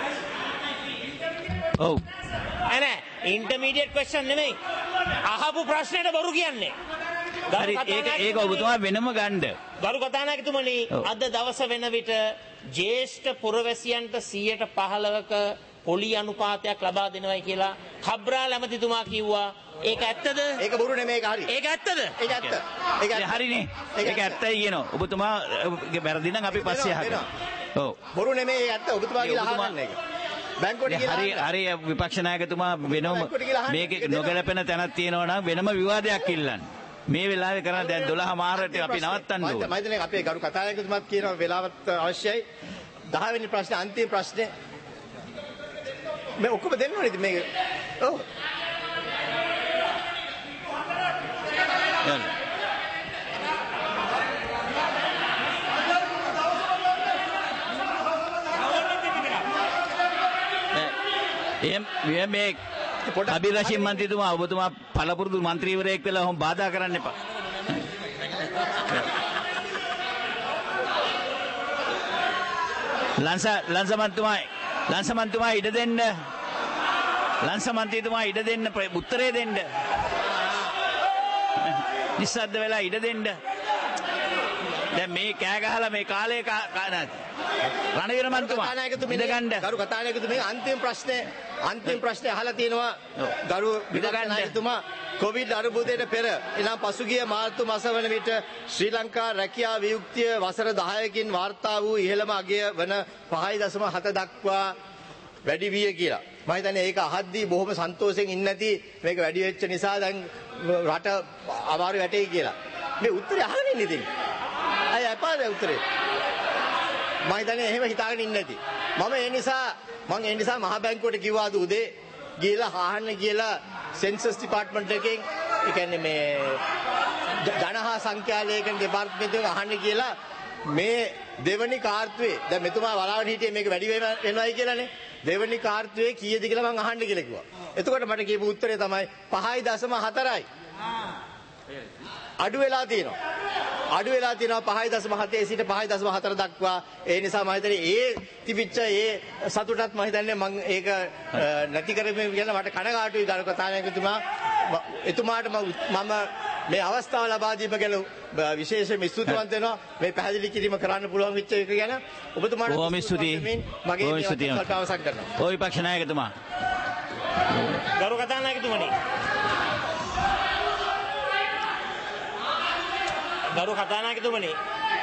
ඔව්. නෑ ඉන්ටර්මීඩියට් ක්වෙස්චන් නෙමෙයි. අහපු ප්‍රශ්නෙට බොරු කියන්නේ. හරි ඒක ඒක ඔබතුමා වෙනම ගන්න. ගරු කතානායකතුමනි අද දවස වෙන විට ජේෂ්ඨ පුරවැසියන්ට සියයට පහළොවක පොලි අනුපාතයක් ලබා දෙනවයි කියලා කබ්‍රාල් ඇමතිතුමා කිව්වා. ඒක ඇත්තද? ඒක බොරු නෙමෙයි ඒක හරි. ඒක ඇත්තද? ඒක ඇත්ත. ඒක හරිනේ. ඒක ඇත්තයි කියනවා. ඔබතුමා වැරදි නම් අපි පස්සේ අහගමු. ඔව්. බොරු නෙමෙයි ඒක ඇත්ත. ඔබතුමා කියලා අහගන්න ඒක. බැංකුවට කියලා හරි හරි විපක්ෂ නායකතුමා වෙනම මේක නොගැලපෙන තැනක් තියෙනවා නම් වෙනම විවාදයක් ඉල්ලන්න. මේ වෙලාවේ කරන දැන් දොළහ මාරට අපි නවත්තන්න ඕනේ. මම හිතන්නේ අපේ ගරු කතානායකතුමාත් කියනවා වෙලාවත් අවශ්‍යයි. දහ වෙනි ප්‍රශ්නේ අන්තිම ප්‍රශ්නේ. මේ ඔක්කොම දෙන්න ඕනේ මේක. ඔව්. එම් මේ අබිර් රෂීද් මන්ත්‍රීතුමා ඔබතුමා පළපුරුදු මන්ත්‍රීවරයෙක් වෙලා ඔහොම බාධා කරන්න එපා. ලංස ලංස මන්ත්‍රීතුමා ලංස මන්ත්‍රීතුමා ඉඩ දෙන්න. ලංස මන්ත්‍රීතුමා ඉඩ දෙන්න උත්තරේ දෙන්න. නිස්සද්ද වෙලා ඉඩ දෙන්න. දැන් මේ කෑ ගහලා මේ කාලේ කානාද රණවීර මන්ත්‍රීතුමා ඉඳ ගන්න. ගරු කතානායකතුමා අන්තිම ප්‍රශ්නේ අන්තිම ප්‍රශ්නේ අහලා තියෙනවා. ගරු විදගානායකතුමා කොවිඩ් අර්බුදයට පෙර එනම් පසුගිය මාර්තු මාස වන විට ශ්‍රී ලංකා රැකියා වියුක්තිය වසර දහයකින් වාර්තා වූ ඉහළම අගය වන පහයි දශම හත දක්වා වැඩි විය කියලා. මම හිතන්නේ ඒක අහද්දී බොහොම සන්තෝෂයෙන් ඉන්නේ නැති මේක වැඩි වෙච්ච නිසා දැන් රට අමාරු වැටේ කියලා. මේ උත්තරේ අහගෙන ඉන්නේ ඉතින්. අය අපාද උත්තරේ. මම හිතන්නේ එහෙම හිතාගෙන ඉන්නේ නැති. මම ඒ නිසා මම ඒ නිසා මහ බැංකුවට කිව්වා අද උදේ ගිහලා අහන්න කියලා සෙන්සස් ඩිපාර්ට්මන්ට් එකෙන් ඒ කියන්නේ මේ ජනහා සංඛ්‍යාලේඛන දෙපාර්තමේන්තුවෙන් අහන්න කියලා මේ දෙවනි කාර්තුවේ දැන් මෙතුමා බලාගෙන හිටියේ මේක වැඩි වෙනවයි කියලානේ. දෙවනි කාර්තුවේ කීයද කියලා මම අහන්න කියලා කිව්වා. එතකොට මට කියපු උත්තරේ තමයි පහයි දශම හතරයි. අඩු වෙලා තියෙනවා. අඩු වෙලා තියෙනවා පහයි දශම හතේ සිට පහයි දශම හතර දක්වා. ඒ නිසා මම හිතන්නේ ඒ තිබිච්ච ඒ සතුටත් මම හිතන්නේ මම ඒක නැති කරමු කියලා මට කනගාටුයි ගරු කතානායකතුමා. එතුමාට මම මේ අවස්ථාව ලබා දීම ගැන විශේෂයෙන්ම ස්තුතිවන්ත වෙනවා මේ පැහැදිලි කිරීම කරන්න පුළුවන් වෙච්ච එක ගැන ඔබතුමාට බොහොම ස්තුතියි. මගේ බොහොම මේ ස්තුතියි. අවස්ථාවට අවසන් කරනවා. ඔය විපක්ෂ නායකතුමා. ගරු කතානායකතුමනි ගරු කතානායකතුමනි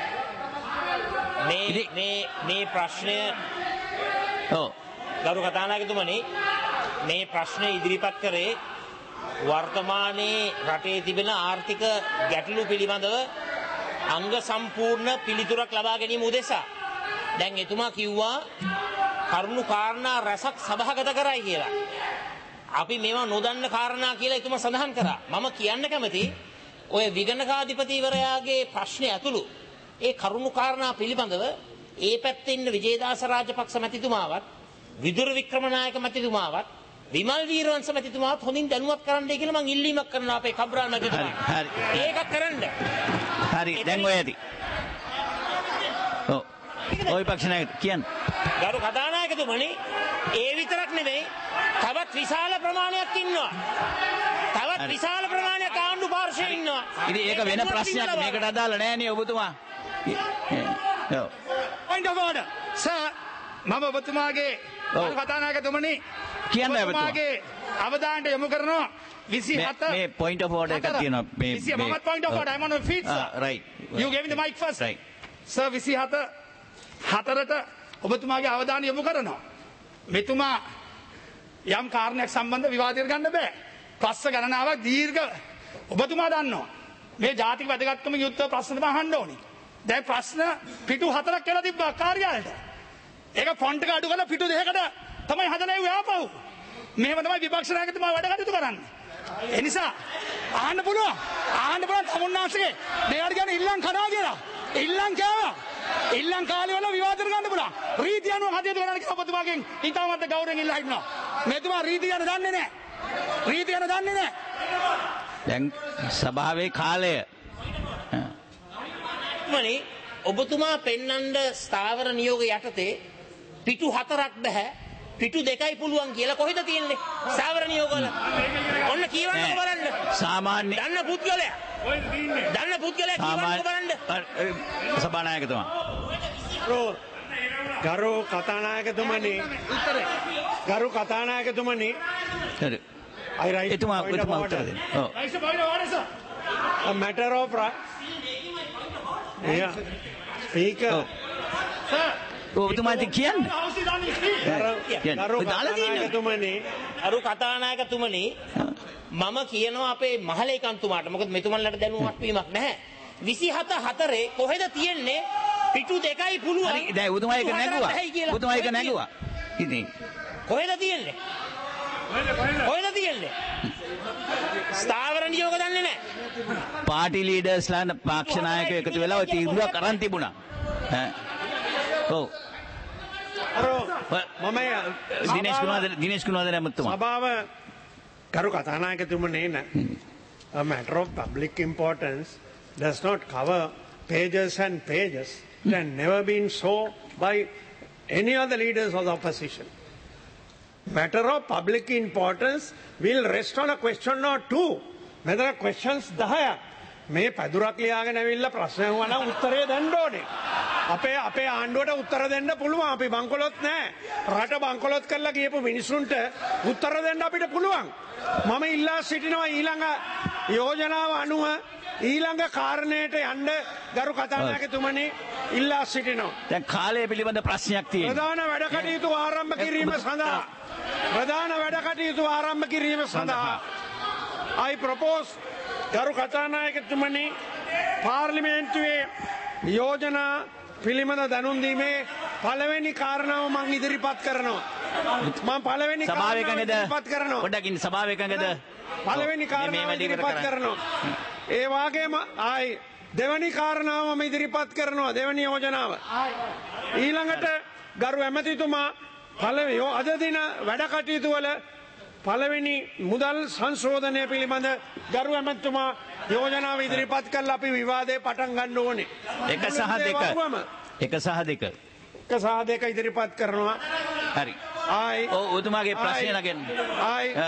මේ ඉතින්- මේ මේ ප්‍රශ්නය ඔව්. ගරු කතානායකතුමනි මේ ප්‍රශ්නය ඉදිරිපත් කරේ වර්තමානයේ රටේ තිබෙන ආර්ථික ගැටලු පිළිබඳව අංග සම්පූර්ණ පිළිතුරක් ලබා ගැනීම උදෙසා. දැන් එතුමා කිව්වා කරුණු කාරණා රැසක් සභාගත කරයි කියලා. අපි මේවා නොදන්න කාරණා කියලා එතුමා සඳහන් කරා. මම කියන්න කැමති ඔය විගණකාධිපතිවරයාගේ ප්‍රශ්නේ ඇතුළු ඒ කරුණු කාරණා පිළිබඳව ඒ පැත්තේ ඉන්න විජේදාස රාජපක්ෂ මැතිතුමාවත් විදුර වික්‍රමනායක මැතිතුමාවත් විමල් වීරවංශ මැතිතුමාවත් හොඳින් දැනුවත් කරන්නයි කියලා මම ඉල්ලීමක් කරනවා අපේ කබ්‍රාල් මැතිතුමා. හරි, හරි. ඒක කරන්න. හරි දැන් ඔය ඇති. ඔව්. ඔය විපක්ෂ නායක කියන්න. ගරු කතානායකතුමනි ඒ විතරක් නෙවෙයි තවත් විශාල ප්‍රමාණයක් ඉන්නවා. තවත් හරි. විශාල ප්‍රමාණයක් ආණ්ඩු පාර්ශ්වයේ ඉන්නවා. ඉතින් ඒක වෙන ප්‍රශ්නයක් මේකට අදාළ නැහැ නේ ඔබතුමා. ඔව්. Point of order. Sir, මම ඔබතුමාගේ ඔව්. ගරු කතානායකතුමනි කියන්න ඔබතුමා. ඔබතුමාගේ අවධානයට යොමු කරනවා මේ විසිහත මේ point of order එකක් තියෙනවා. මේ විසිය මමත් point of order. I'm on my feet, sir. Ah, right. You gave me the mic first. Right. Sir විසිහත හතරට ඔබතුමාගේ අවධානය යොමු කරනවා. මෙතුමා යම් කාරණයක් සම්බන්ධ විවාදයට ගන්න බෑ. ප්‍රශ්න ගණනාවක් දීර්ඝ ඔබතුමා දන්නවා. මේ ජාතික වැදගත්කම යුක්ත ප්‍රශ්න තමයි අහන්න ඕනේ. දැන් ප්‍රශ්න පිටු හතරක් කියලා තිබ්බා කාර්යාලයට. ඒක ෆොන්ට් එක අඩු කරලා පිටු දෙකකට තමයි හදලා එව්වේ ආපහු. මෙහෙම තමයි විපක්ෂ නායකතුමා වැඩ කටයුතු කරන්නේ. ඒ නිසා අහන්න පුළුවන්. අහන්න පුළුවන් තමුන්නාසගේ මේකට කියන්නේ ඉල්ලන් කනවා කියලා. ඉල්ලන් කෑවා. ඉල්ලන් කාලේ වල විවාදයට ගන්න පුළුවන්. රීති අනුව කටයුතු කරන්න කියලා ඔබතුමාගෙන් ඊටමත් ගෞරවයෙන් ඉල්ලා හිටනවා. මෙතුමා රීති යන දන්නේ නැහැ. රීති යන දන්නේ නැහැ. දැන් සභාවේ කාලය මනි ඔබතුමා පෙන්වන්න ස්ථාවර නියෝග යටතේ පිටු හතරක් බෑ පිටු දෙකයි පුළුවන් කියලා කොහෙද තියෙන්නේ ස්ථාවර නියෝග වල ඔන්න කියවන්නකො බලන්න සාමාන්‍ය දන්න පුද්ගලයා දන්න පුද්ගලයා කියවන්නකො බලන්න සාමාන්‍ය සභානායකතුමා. ගරු කතානායකතුමනි ගරු කතානායකතුමනි හරි. I write එතුමා point of එතුමා order. උත්තර දෙන්න. ඔව්. Nice point of order, sir. A matter of right. Yeah. Speaker. ඔව්. ඔබතුමා ඉතින් කියන්න. House is on his feet. කියන්න. ගරු ඔය දාලා තියෙන්නේ. කතානායකතුමනි අරු කතානායකතුමනි මම කියනවා අපේ මහලේකම්තුමාට මොකද මෙතුමන්ලට දැනුවත් වීමක් නැහැ විසිහත හතරේ කොහෙද තියෙන්නේ පිටු දෙකයි පුළුවන් හරි දැන් ඔබතුමා ඒක පිටු හතරක් නැගුවා. බැහැයි කියලා. ඔබතුමා ඒක කොහෙද නැගුවා. ඉතින් කොහෙද තියෙන්නේ කොහෙද තියෙන්නේ ස්ථාවර නියෝග දන්නේ නැහැ පාටි ලීඩර්ස්ලා පක්ෂ නායකයෝ එකතු වෙලා ඔය තීන්දුවක් කරන් තිබුණා. ඈ. ඔව්. මම දිනේෂ් කුමාරද දිනේෂ් කුමාරද නැමතුමා. සභාව ගරු කතානායකතුමනි a matter of public importance does not cover pages and pages. It has never been so by any of the leaders of the opposition. Matter of public importance will rest on a question or two. Whether questions දහයක් මේ පැදුරක් ලියාගෙන ඇවිල්ලා ප්‍රශ්න අහුවා නම් උත්තරේ දෙන්න ඕනේ. අපේ අපේ ආණ්ඩුවට උත්තර දෙන්න පුළුවන්. අපි බංකොලොත් නැහැ. රට බංකොලොත් කරලා ගියපු මිනිසුන්ට උත්තර දෙන්න අපිට පුළුවන්. මම ඉල්ලා සිටිනවා ඊළඟ යෝජනාව අනුව ඊළඟ කාරණයට යන්න ගරු කතානායකතුමනි ඉල්ලා සිටිනවා. දැන් කාලය පිළිබඳ ප්‍රශ්නයක් තියෙනවා. ප්‍රධාන වැඩ කටයුතු ආරම්භ කිරීම සඳහා ප්‍රධාන වැඩ කටයුතු ආරම්භ කිරීම සඳහා I propose ගරු කතානායකතුමනි පාර්ලිමේන්තුවේ යෝජනා පිළිබඳ දැනුම් දීමේ පළවෙනි කාරණාව මම ඉදිරිපත් කරනවා. මම පළවෙනි සභාව කාරණාව එකඟද? ඉදිරිපත් කරනවා. පොඩ්ඩක් ඉන්න සභාව එකඟද? පළවෙනි මේ කාරණාව වැඩේ ඉදිරිපත් කරන්න. කරනවා. ඒ වගේම ආයි දෙවැනි කාරණාව මම ඉදිරිපත් කරනවා දෙවැනි යෝජනාව. ඊළඟට ගරු ඇමතිතුමා පළවෙනි අද දින වැඩ කටයුතු වල පළවෙනි මුදල් සංශෝධනය පිළිබඳ ගරු ඇමතිතුමා යෝජනාව ඉදිරිපත් කළා අපි විවාදේ පටන් ගන්න ඕනේ. එක සහ දෙක. එක සහ දෙක. එක සහ දෙක ඉදිරිපත් කරනවා. හරි. ආයි ඔව් ඔබතුමාගේ ප්‍රශ්නය නගන්න. ආයි ආ.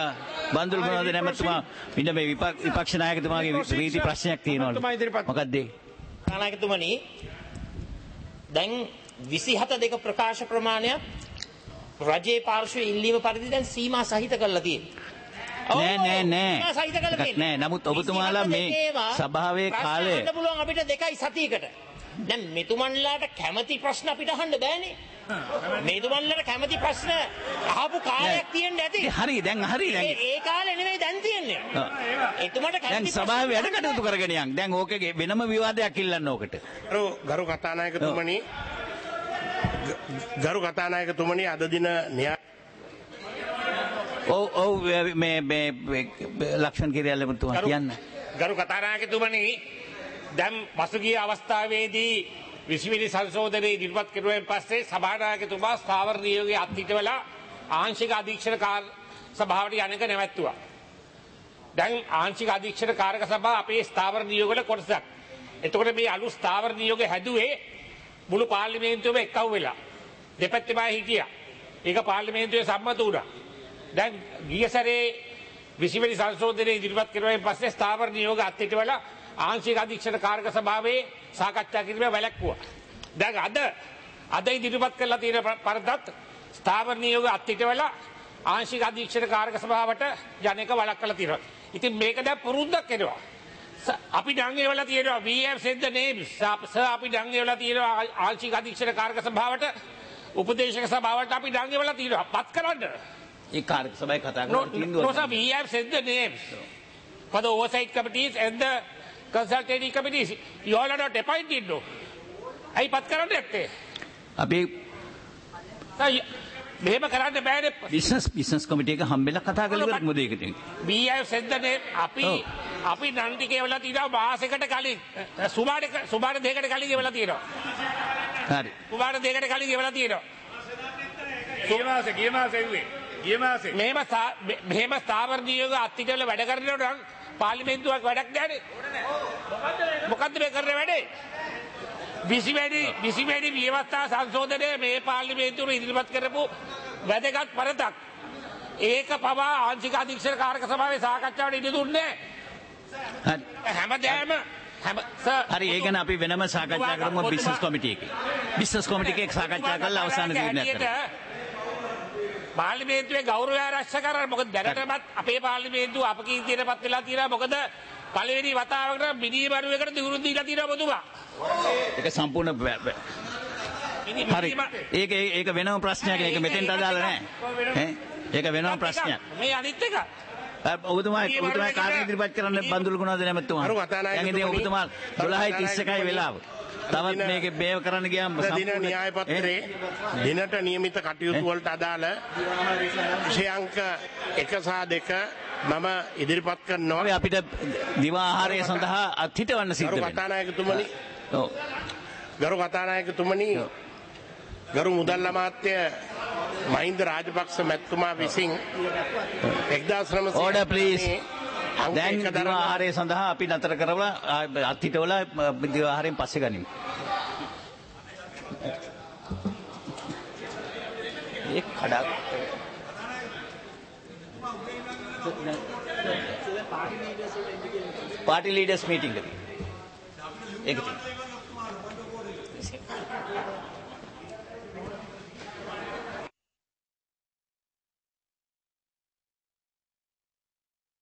බන්දුල් ගුණවර්ධන ඇමතුමා ඉන්න මේ විපක්ෂ නායකතුමාගේ රීති ප්‍රශ්නයක් තියෙනවලු. මොකක්ද ඒ? නායකතුමනි දැන් විසිහත දෙක ප්‍රකාශ ප්‍රමාණයක් රජයේ පාර්ශ්වයේ ඉල්ලීම පරිදි දැන් සීමා සහිත කරලා තියෙනවා. නෑ නෑ නෑ. නෑ නමුත් ඔබතුමාලා මේ සභාවේ කාලය අහන්න පුළුවන් අපිට දෙකයි සතියකට. දැන් මෙතුමන්ලාට කැමති ප්‍රශ්න අපිට අහන්න බෑනේ. මෙතුමන්ලාට කැමති ප්‍රශ්න අහපු කාලයක් තියෙන්න ඇති. හරි දැන් හරි දැන්. ඒ කාලේ නෙමෙයි දැන් තියෙන්නේ. එතුමන්ට දැන් කැමති සභාවේ වැඩ කටයුතු කරගෙන යන්. දැන් ඕකේ වෙනම විවාදයක් ඉල්ලන්න ඕකට. ගරු ගරු කතානායකතුමනි ගරු කතානායකතුමනි අද දින න්‍යාය ඔව් ඔව් මේ මේ ලක්ෂණ කිරියල්ල මුතුමා කියන්න. ගරු කතානායකතුමනි දැන් පසුගිය අවස්ථාවේදී විශ්වවිද්‍ය සංශෝධනයේ ඉදිරිපත් කෙරුවෙන් පස්සේ සභානායකතුමා ස්ථාවර නියෝගයේ අත්හිටවලා ආංශික අධීක්ෂණ කාර්ය සභාවට යන්නක නැවැත්තුවා. දැන් ආංශික අධීක්ෂණ කාර්යක සභාව අපේ ස්ථාවර නියෝගවල කොටසක්. එතකොට මේ අලුත් ස්ථාවර නියෝගය හැදුවේ මුළු පාර්ලිමේන්තුවම එක්කව වෙලා. දෙපැත්තෙම හිටියා. ඒක පාර්ලිමේන්තුවේ සම්මත වුණා. දැන් ගිය සැරේ විශ්වවිද්‍ය සංශෝධනයේ ඉදිරිපත් කෙරුවෙන් පස්සේ ස්ථාවර නියෝග අත්හිටවලා ආංශික අධීක්ෂණ කාර්යක සභාවේ සාකච්ඡා කිරීම වැළැක්වුවා. දැන් අද අද ඉදිරිපත් කරලා තියෙන පරදත් ස්ථාවර නියෝග අත්හිටවලා ආංශික අධීක්ෂණ කාර්යක සභාවට යන එක වළක්වලා තියෙනවා. ඉතින් මේක දැන් පුරුද්දක් වෙනවා. අපි ඩංගේ වල තියෙනවා we have said the names. Sir අපි ඩංගේ වල තියෙනවා ආංශික අධීක්ෂණ කාර්යක සභාවට උපදේශක සභාවට අපි ඩංගේ වල තියෙනවා. පත් කරන්න. ඒ කාර්යක සභාවේ කතා කරලා තියෙනවා. No sir, we have said the names for the oversight committees and the consultative committees. You all are not appointed no. ඇයි පත් කරන්න නැත්තේ? අපි මෙහෙම කරන්න බෑනේ. බිස්නස් බිස්නස් කමිටු එක හම්බෙලා කතා කරලා ඉවරක් මොකද ඒකට? we have said the name. අපි අපි නන්දි කියවලා තියෙනවා මාසෙකට කලින්. සුමාන සුමාන දෙකකට කලින් කියවලා තියෙනවා. හරි. සුමාන දෙකකට කලින් කියවලා තියෙනවා. ගිය මාසේ ගිය මාසේ එව්වේ. ගිය මාසේ. මෙහෙම මෙහෙම ස්ථාවර නියෝග අත්හිටවල වැඩ කරනකොට නම් පාර්ලිමේන්තුවක් වැඩක් නැහැනේ. මොකද්ද මේ කරන වැඩේ? විසිවැනි විසිවැනි ව්‍යවස්ථා සංශෝධනයේ මේ පාර්ලිමේන්තුවේ ඉදිරිපත් කරපු වැදගත් පරතක්. ඒක පවා ආංශික අධීක්ෂණ කාර්යක සභාවේ සාකච්ඡාවට ඉඩ දුන්නේ නැහැ. හැමදාම හැම සර් හරි ඒ ගැන අපි වෙනම සාකච්ඡා කරමු බිස්නස් කමිටු එකේ. බිස්නස් කමිටු එකේ සාකච්ඡා කරලා අවසාන තීරණයක් කරමු. පාර්ලිමේන්තුවේ ගෞරවය ආරක්ෂා කරන්න. මොකද දැනටමත් අපේ පාර්ලිමේන්තුව අපකීර්තියටපත් වෙලා තියෙනවා. මොකද පළවෙනි වතාවකට මිනිබරුවකට දිනුරු දීලා තියෙනවා බොදුමා. ඒක සම්පූර්ණ හරි. ඒක ඒක වෙනම ප්‍රශ්නයක්. ඒක මෙතෙන්ට අදාළ නැහැ. ඈ ඒක වෙනම ප්‍රශ්නයක්. මේ අනිත් එක ඔබතුමා ඔබතුමා කාර්ය ඉදිරිපත් කරන්න බන්දුල් ගුණවර්ධන මැතිතුමා. දැන් ඉතින් ඔබතුමා දොළහයි තිස් එකයි වෙලාව. තවත් මේකේ බේව කරන්න ගියාම දින න්‍යාය පත්‍රයේ දිනට නියමිත කටයුතු වලට අදාළ විෂයාංක එක සහ දෙක මම ඉදිරිපත් කරනවා. අපිට දිවා ආහාරය සඳහා අත්හිටවන්න සිද්ධ ගරු වෙනවා. කතානායකතුමනි ඔව්. ගරු කතානායකතුමනි ගරු මුදල් අමාත්‍ය මහින්ද රාජපක්ෂ මැතිතුමා විසින් එක්දාස් නවසිය ඕඩර් ප්ලීස්. දැන් දිවා ආහාරය සඳහා අපි නතර කරලා අත්හිටවලා දිවා ආහාරයෙන් පස්සේ ගනිමු. ඒක කඩක් පාර්ටි ලීඩර්ස් මීටින් එකේ ඒක තියෙනවා.